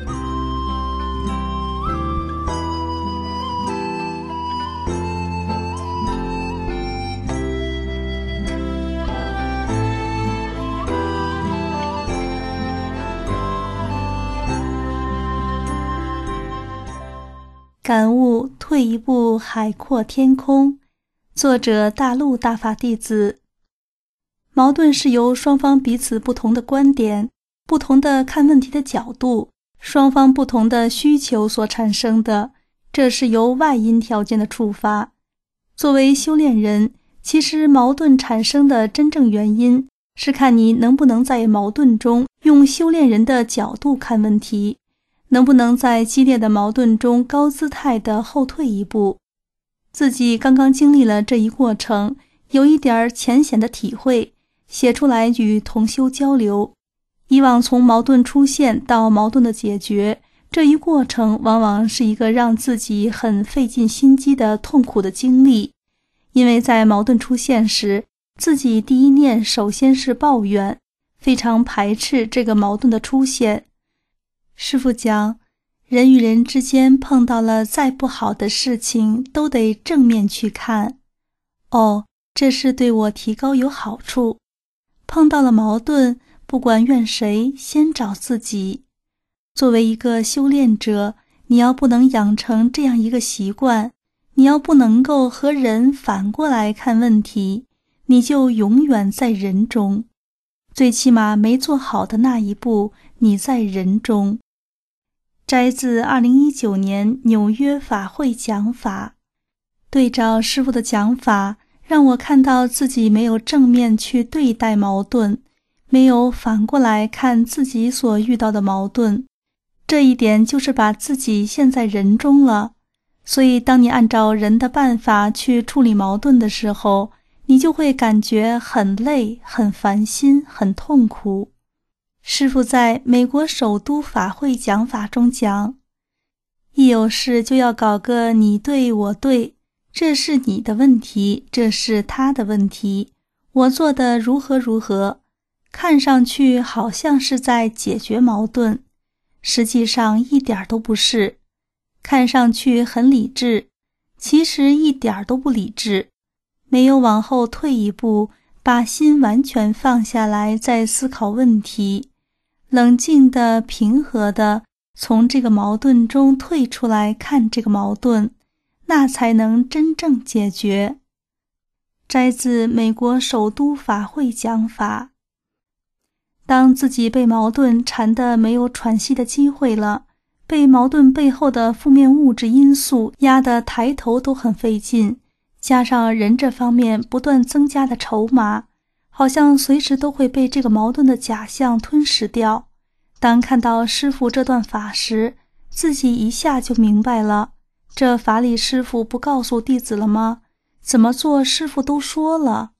感悟退一步海阔天空。作者大陆大法弟子。矛盾是由双方彼此不同的观点、不同的看问题的角度、双方不同的需求所产生的，这是由外因条件的触发。作为修炼人，其实矛盾产生的真正原因是看你能不能在矛盾中用修炼人的角度看问题，能不能在激烈的矛盾中高姿态地后退一步。自己刚刚经历了这一过程，有一点浅显的体会，写出来与同修交流。以往从矛盾出现到矛盾的解决，这一过程往往是一个让自己很费尽心机的痛苦的经历。因为在矛盾出现时，自己第一念首先是抱怨，非常排斥这个矛盾的出现。师父讲，人与人之间碰到了再不好的事情，都得正面去看。这是对我提高有好处。碰到了矛盾，不管怨谁，先找自己。作为一个修炼者，你要不能养成这样一个习惯，你要不能够和人反过来看问题，你就永远在人中。最起码没做好的那一步，你在人中。摘自2019年纽约法会讲法。对照师父的讲法，让我看到自己没有正面去对待矛盾，没有反过来看自己所遇到的矛盾，这一点就是把自己陷在人中了。所以当你按照人的办法去处理矛盾的时候，你就会感觉很累、很烦心、很痛苦。师父在美国首都法会讲法中讲，一有事就要搞个你对我对，这是你的问题，这是他的问题，我做的如何如何，看上去好像是在解决矛盾，实际上一点都不是。看上去很理智，其实一点都不理智，没有往后退一步，把心完全放下来再思考问题，冷静的、平和的从这个矛盾中退出来看这个矛盾，那才能真正解决。摘自美国首都法会讲法。当自己被矛盾缠得没有喘息的机会了，被矛盾背后的负面物质因素压得抬头都很费劲，加上人这方面不断增加的筹码，好像随时都会被这个矛盾的假象吞噬掉。当看到师父这段法时，自己一下就明白了，这法理师父不告诉弟子了吗？怎么做师父都说了。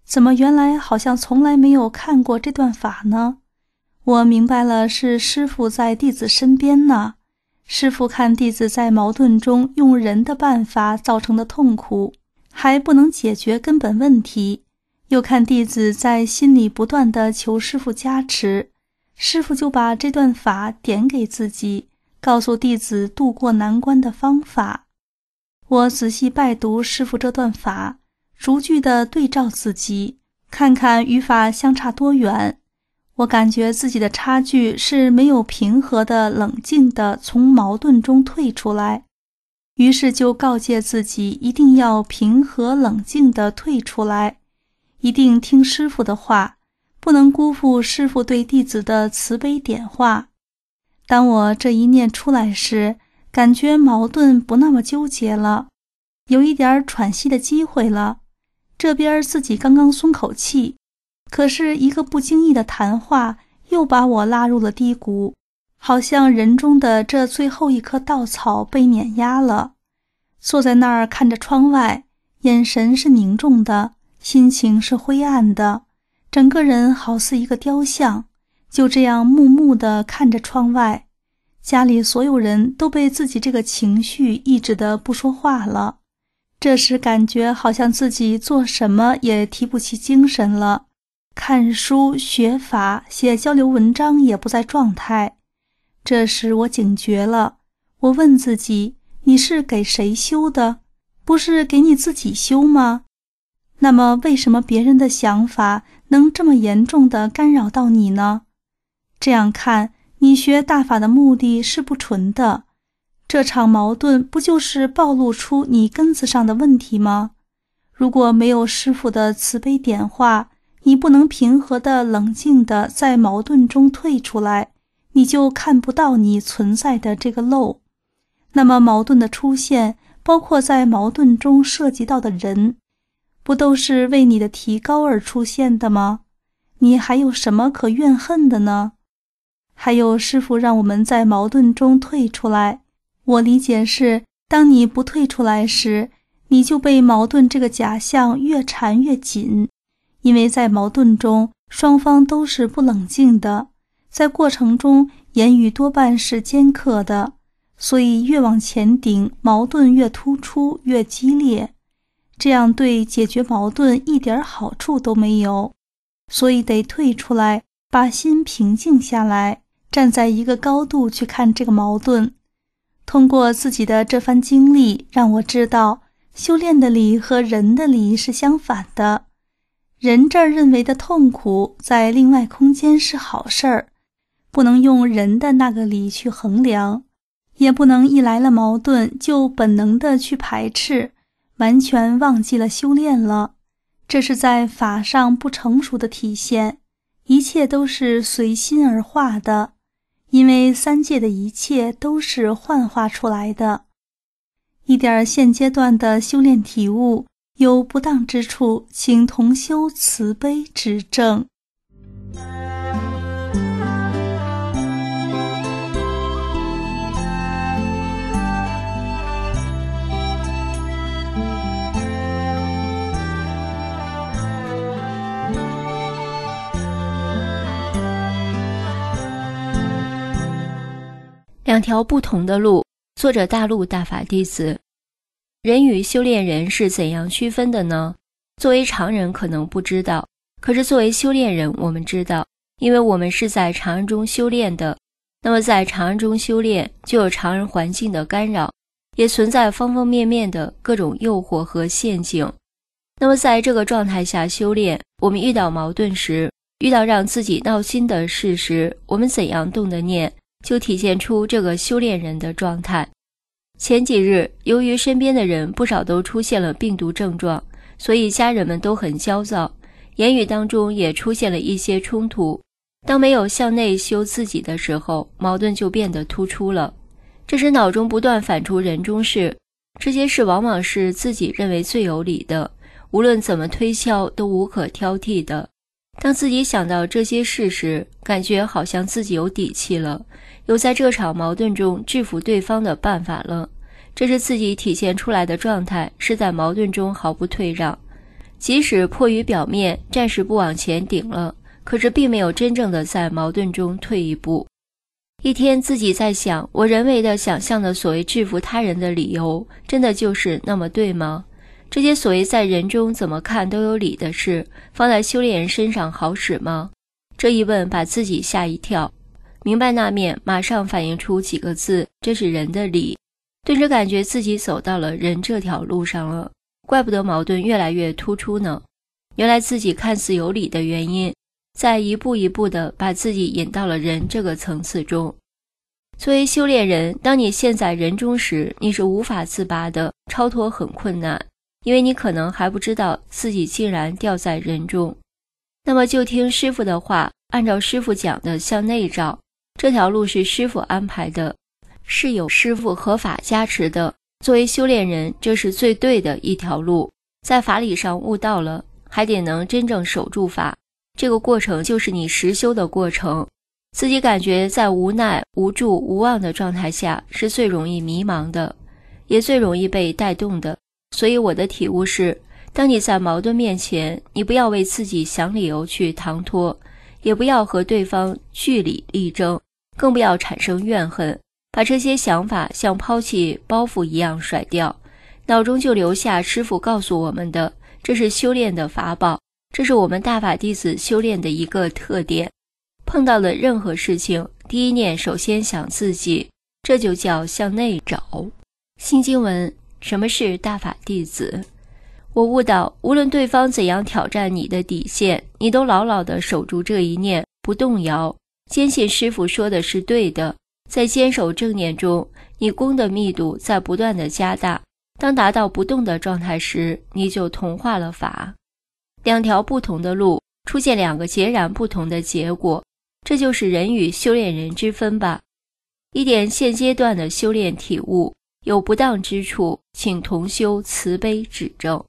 怎么原来好像从来没有看过这段法呢？我明白了，是师父在弟子身边呢。师父看弟子在矛盾中用人的办法造成的痛苦，还不能解决根本问题，又看弟子在心里不断地求师父加持，师父就把这段法点给自己，告诉弟子渡过难关的方法。我仔细拜读师父这段法，逐句地对照自己，看看语法相差多远。我感觉自己的差距是没有平和的、冷静的从矛盾中退出来，于是就告诫自己一定要平和冷静地退出来，一定听师父的话，不能辜负师父对弟子的慈悲点化。当我这一念出来时，感觉矛盾不那么纠结了，有一点喘息的机会了。这边自己刚刚松口气，可是一个不经意的谈话又把我拉入了低谷，好像人中的这最后一颗稻草被碾压了。坐在那儿看着窗外，眼神是凝重的，心情是灰暗的，整个人好似一个雕像，就这样木木地看着窗外。家里所有人都被自己这个情绪抑制得不说话了。这时感觉好像自己做什么也提不起精神了，看书、学法、写交流文章也不在状态。这时我警觉了，我问自己，你是给谁修的？不是给你自己修吗？那么为什么别人的想法能这么严重地干扰到你呢？这样看，你学大法的目的是不纯的，这场矛盾不就是暴露出你根子上的问题吗？如果没有师父的慈悲点化，你不能平和的、冷静的在矛盾中退出来，你就看不到你存在的这个漏。那么矛盾的出现，包括在矛盾中涉及到的人，不都是为你的提高而出现的吗？你还有什么可怨恨的呢？还有师父让我们在矛盾中退出来，我理解是，当你不退出来时，你就被矛盾这个假象越缠越紧。因为在矛盾中，双方都是不冷静的，在过程中言语多半是尖刻的，所以越往前顶，矛盾越突出，越激烈，这样对解决矛盾一点好处都没有。所以得退出来，把心平静下来，站在一个高度去看这个矛盾。通过自己的这番经历，让我知道修炼的理和人的理是相反的。人这儿认为的痛苦，在另外空间是好事儿，不能用人的那个理去衡量，也不能一来了矛盾就本能的去排斥，完全忘记了修炼了。这是在法上不成熟的体现，一切都是随心而化的，因为三界的一切都是幻化出来的。一点现阶段的修炼体悟，有不当之处，请同修慈悲指正。 两条不同的路，作者大陆大法弟子。人与修炼人是怎样区分的呢？作为常人可能不知道，可是作为修炼人我们知道，因为我们是在常人中修炼的。那么在常人中修炼，就有常人环境的干扰，也存在方方面面的各种诱惑和陷阱。那么在这个状态下修炼，我们遇到矛盾时，遇到让自己闹心的事时，我们怎样动的念，就体现出这个修炼人的状态。前几日，由于身边的人不少都出现了病毒症状，所以家人们都很焦躁，言语当中也出现了一些冲突。当没有向内修自己的时候，矛盾就变得突出了。这时脑中不断反出人中事，这些事往往是自己认为最有理的，无论怎么推敲都无可挑剔的。当自己想到这些事时，感觉好像自己有底气了，有在这场矛盾中制服对方的办法了。这是自己体现出来的状态，是在矛盾中毫不退让。 即使迫于表面，暂时不往前顶了，可是并没有真正的在矛盾中退一步。一天自己在想，我人为的想象的所谓制服他人的理由，真的就是那么对吗？这些所谓在人中怎么看都有理的事，放在修炼人身上好使吗？这一问把自己吓一跳，明白那面马上反映出几个字，这是人的理，顿时感觉自己走到了人这条路上了，怪不得矛盾越来越突出呢。原来自己看似有理的原因，在一步一步地把自己引到了人这个层次中。作为修炼人，当你陷在人中时，你是无法自拔的，超脱很困难，因为你可能还不知道自己竟然掉在人中。那么就听师父的话，按照师父讲的向内找，这条路是师父安排的，是有师父合法加持的。作为修炼人，这是最对的一条路，在法理上悟到了，还得能真正守住法，这个过程就是你实修的过程。自己感觉在无奈、无助、无望的状态下，是最容易迷茫的，也最容易被带动的。所以我的体悟是，当你在矛盾面前，你不要为自己想理由去搪脱，也不要和对方据理力争，更不要产生怨恨，把这些想法像抛弃包袱一样甩掉，脑中就留下师父告诉我们的，这是修炼的法宝，这是我们大法弟子修炼的一个特点。碰到了任何事情，第一念首先想自己，这就叫向内找。新经文，什么是大法弟子？我悟到，无论对方怎样挑战你的底线，你都牢牢地守住这一念，不动摇，坚信师父说的是对的。在坚守正念中，你功的密度在不断地加大，当达到不动的状态时，你就同化了法。两条不同的路，出现两个截然不同的结果，这就是人与修炼人之分吧。一点现阶段的修炼体悟，有不当之处，请同修慈悲指正。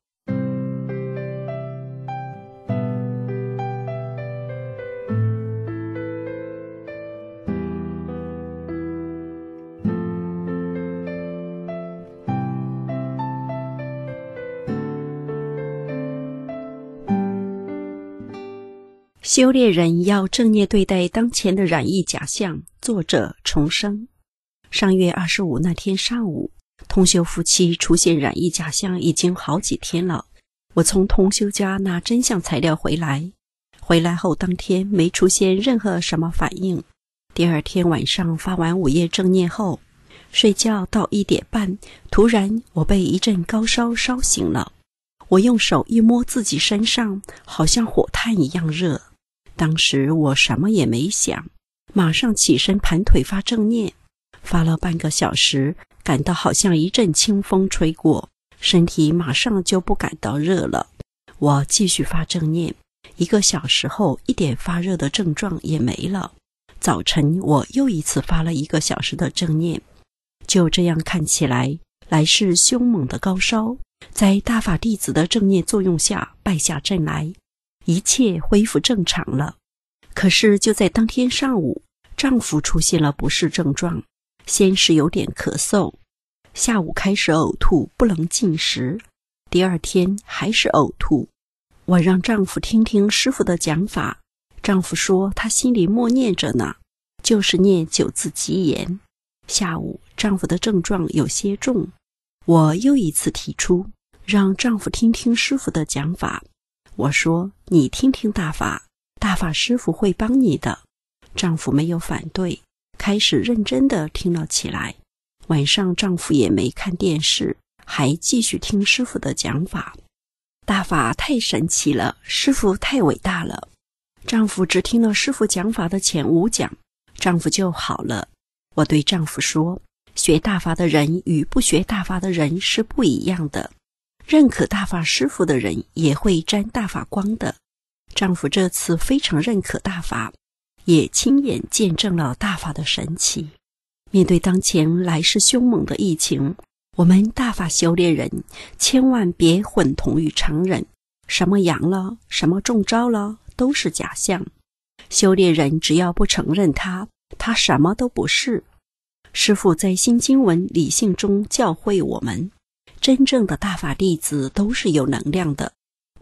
修炼人要正念对待当前的染疫假象。作者重生。上月25那天上午，同修夫妻出现染疫假象已经好几天了。我从同修家拿真相材料回来后当天没出现任何什么反应。第二天晚上发完午夜正念后，睡觉到1点半，突然我被一阵高烧烧醒了。我用手一摸自己身上，好像火炭一样热。当时我什么也没想，马上起身盘腿发正念，发了半个小时，感到好像一阵清风吹过，身体马上就不感到热了。我继续发正念，1个小时后，一点发热的症状也没了。早晨我又一次发了1个小时的正念，就这样看起来，来势凶猛的高烧，在大法弟子的正念作用下败下阵来，一切恢复正常了。可是就在当天上午，丈夫出现了不适症状，先是有点咳嗽，下午开始呕吐，不能进食，第二天还是呕吐。我让丈夫听听师父的讲法，丈夫说他心里默念着呢，就是念9字吉言。下午丈夫的症状有些重，我又一次提出让丈夫听听师父的讲法。我说你听听大法，大法师父会帮你的。丈夫没有反对，开始认真地听了起来。晚上丈夫也没看电视，还继续听师父的讲法。大法太神奇了，师父太伟大了。丈夫只听了师父讲法的前5讲，丈夫就好了。我对丈夫说，学大法的人与不学大法的人是不一样的，认可大法师父的人也会沾大法光的。丈夫这次非常认可大法，也亲眼见证了大法的神奇。面对当前来势凶猛的疫情，我们大法修炼人千万别混同于常人，什么阳了，什么中招了，都是假象。修炼人只要不承认他什么都不是。师父在新经文理性中教诲我们，真正的大法弟子都是有能量的，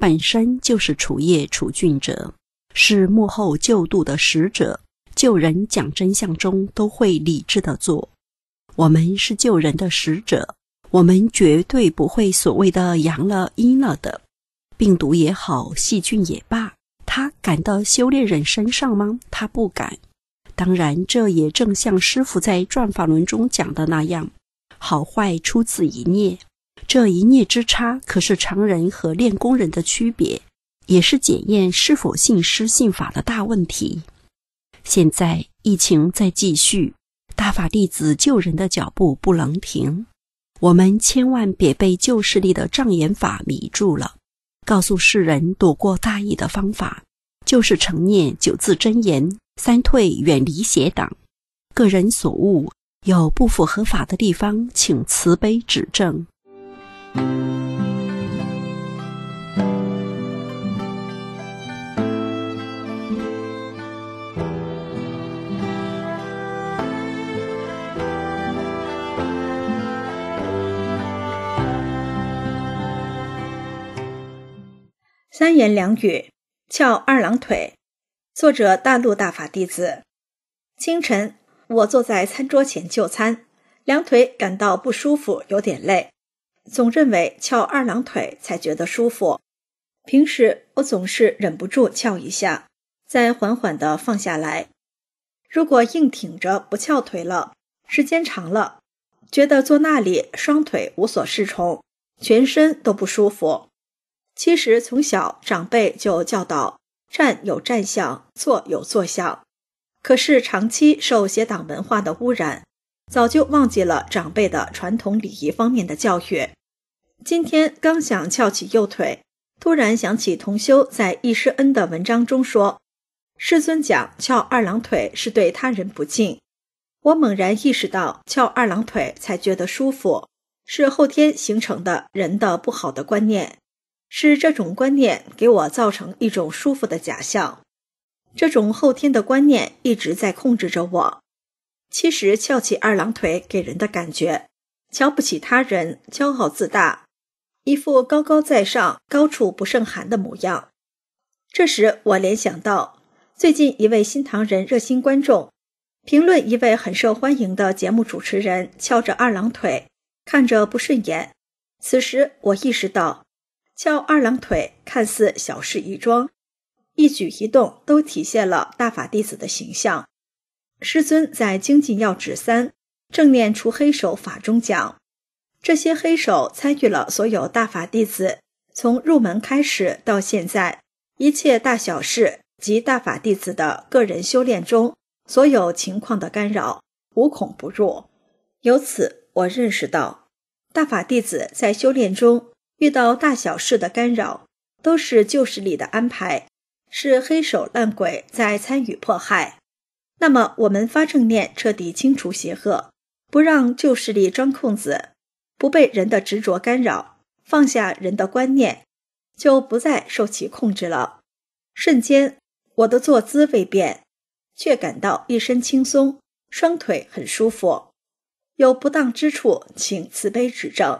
本身就是除业除菌者，是幕后救度的使者，救人讲真相中都会理智地做。我们是救人的使者，我们绝对不会所谓的阳了阴了的。病毒也好，细菌也罢，他敢到修炼人身上吗？他不敢。当然，这也正像师父在转法轮中讲的那样，好坏出自一念，这一念之差可是常人和练功人的区别，也是检验是否信师信法的大问题。现在疫情在继续，大法弟子救人的脚步不能停，我们千万别被旧势力的障眼法迷住了。告诉世人躲过大疫的方法，就是诚念9字真言，3退远离邪党。个人所悟有不符合法的地方，请慈悲指正。 三言两语，翘二郎腿。作者大陆大法弟子。清晨，我坐在餐桌前就餐，两腿感到不舒服，有点累，总认为翘二郎腿才觉得舒服。平时我总是忍不住翘一下，再缓缓地放下来。如果硬挺着不翘腿了，时间长了，觉得坐那里双腿无所适从，全身都不舒服。其实从小长辈就教导，站有站相，坐有坐相。可是长期受邪党文化的污染，早就忘记了长辈的传统礼仪方面的教育。今天刚想翘起右腿，突然想起同修在易师恩的文章中说，世尊讲翘二郎腿是对他人不敬。我猛然意识到，翘二郎腿才觉得舒服，是后天形成的人的不好的观念。是这种观念给我造成一种舒服的假象，这种后天的观念一直在控制着我。其实翘起二郎腿给人的感觉，瞧不起他人，骄傲自大，一副高高在上，高处不胜寒的模样。这时我联想到，最近一位新唐人热心观众评论一位很受欢迎的节目主持人翘着二郎腿，看着不顺眼。此时我意识到，翘二郎腿看似小事一桩，一举一动都体现了大法弟子的形象。师尊在精进要旨3正念除黑手法中讲，这些黑手参与了所有大法弟子从入门开始到现在一切大小事及大法弟子的个人修炼中所有情况的干扰，无孔不入。由此我认识到，大法弟子在修炼中遇到大小事的干扰，都是旧势力的安排，是黑手烂鬼在参与迫害。那么我们发正念，彻底清除邪恶，不让旧势力钻空子，不被人的执着干扰，放下人的观念，就不再受其控制了。瞬间，我的坐姿未变，却感到一身轻松，双腿很舒服。有不当之处，请慈悲指正。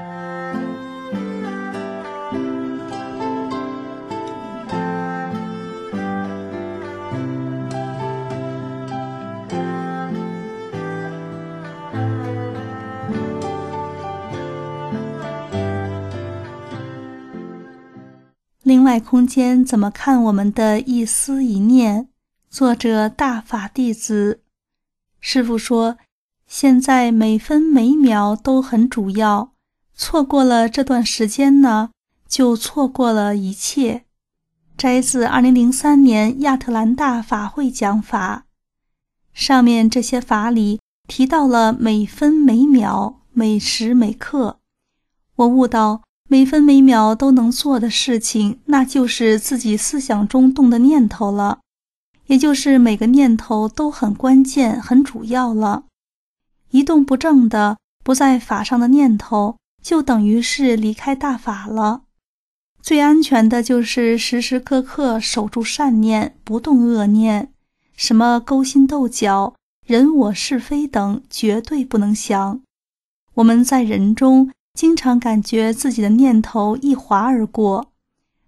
另外空间怎么看我们的一思一念？作者大法弟子。师父说，现在每分每秒都很主要，错过了这段时间呢，就错过了一切。摘自2003年亚特兰大法会讲法。上面这些法里提到了每分每秒，每时每刻。我悟到，每分每秒都能做的事情，那就是自己思想中动的念头了，也就是每个念头都很关键、很主要了。一动不正的、不在法上的念头，就等于是离开大法了。最安全的就是时时刻刻守住善念，不动恶念，什么勾心斗角、人我是非等，绝对不能想。我们在人中经常感觉自己的念头一划而过，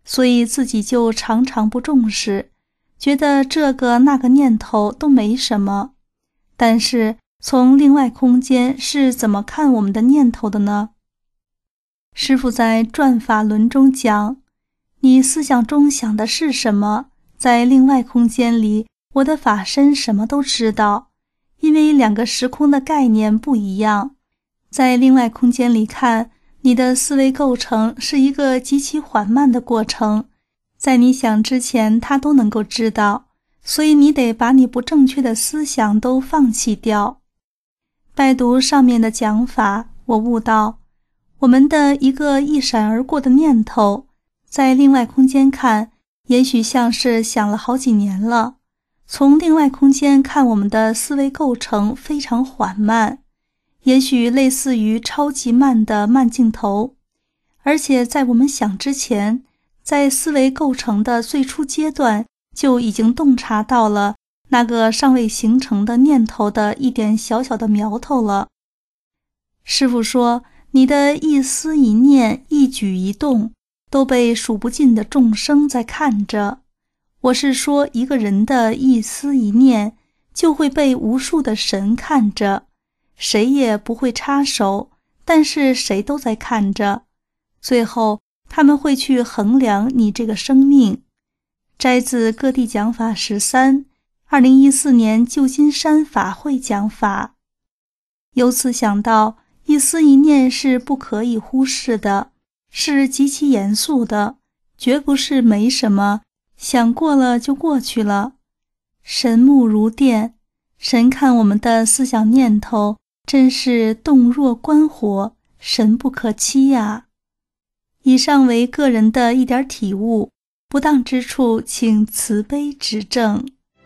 所以自己就常常不重视，觉得这个那个念头都没什么。但是从另外空间是怎么看我们的念头的呢？师父在转法轮中讲，你思想中想的是什么，在另外空间里，我的法身什么都知道，因为两个时空的概念不一样。在另外空间里看，你的思维构成是一个极其缓慢的过程，在你想之前它都能够知道，所以你得把你不正确的思想都放弃掉。拜读上面的讲法，我悟到我们的一个一闪而过的念头，在另外空间看，也许像是想了好几年了。从另外空间看，我们的思维构成非常缓慢，也许类似于超级慢的慢镜头，而且在我们想之前，在思维构成的最初阶段就已经洞察到了那个尚未形成的念头的一点小小的苗头了。师父说，你的一思一念一举一动都被数不尽的众生在看着。我是说，一个人的一思一念就会被无数的神看着，谁也不会插手，但是谁都在看着。最后他们会去衡量你这个生命。摘自各地讲法13 2014年旧金山法会讲法。由此想到，一思一念是不可以忽视的，是极其严肃的，绝不是没什么，想过了就过去了。神目如电，神看我们的思想念头，真是洞若观火，神不可欺呀。以上为个人的一点体悟，不当之处请慈悲指正。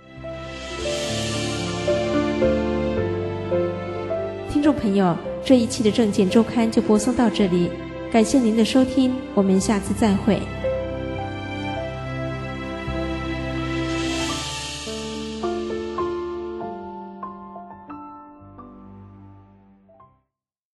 听众朋友，这一期的证件周刊就播送到这里，感谢您的收听，我们下次再会。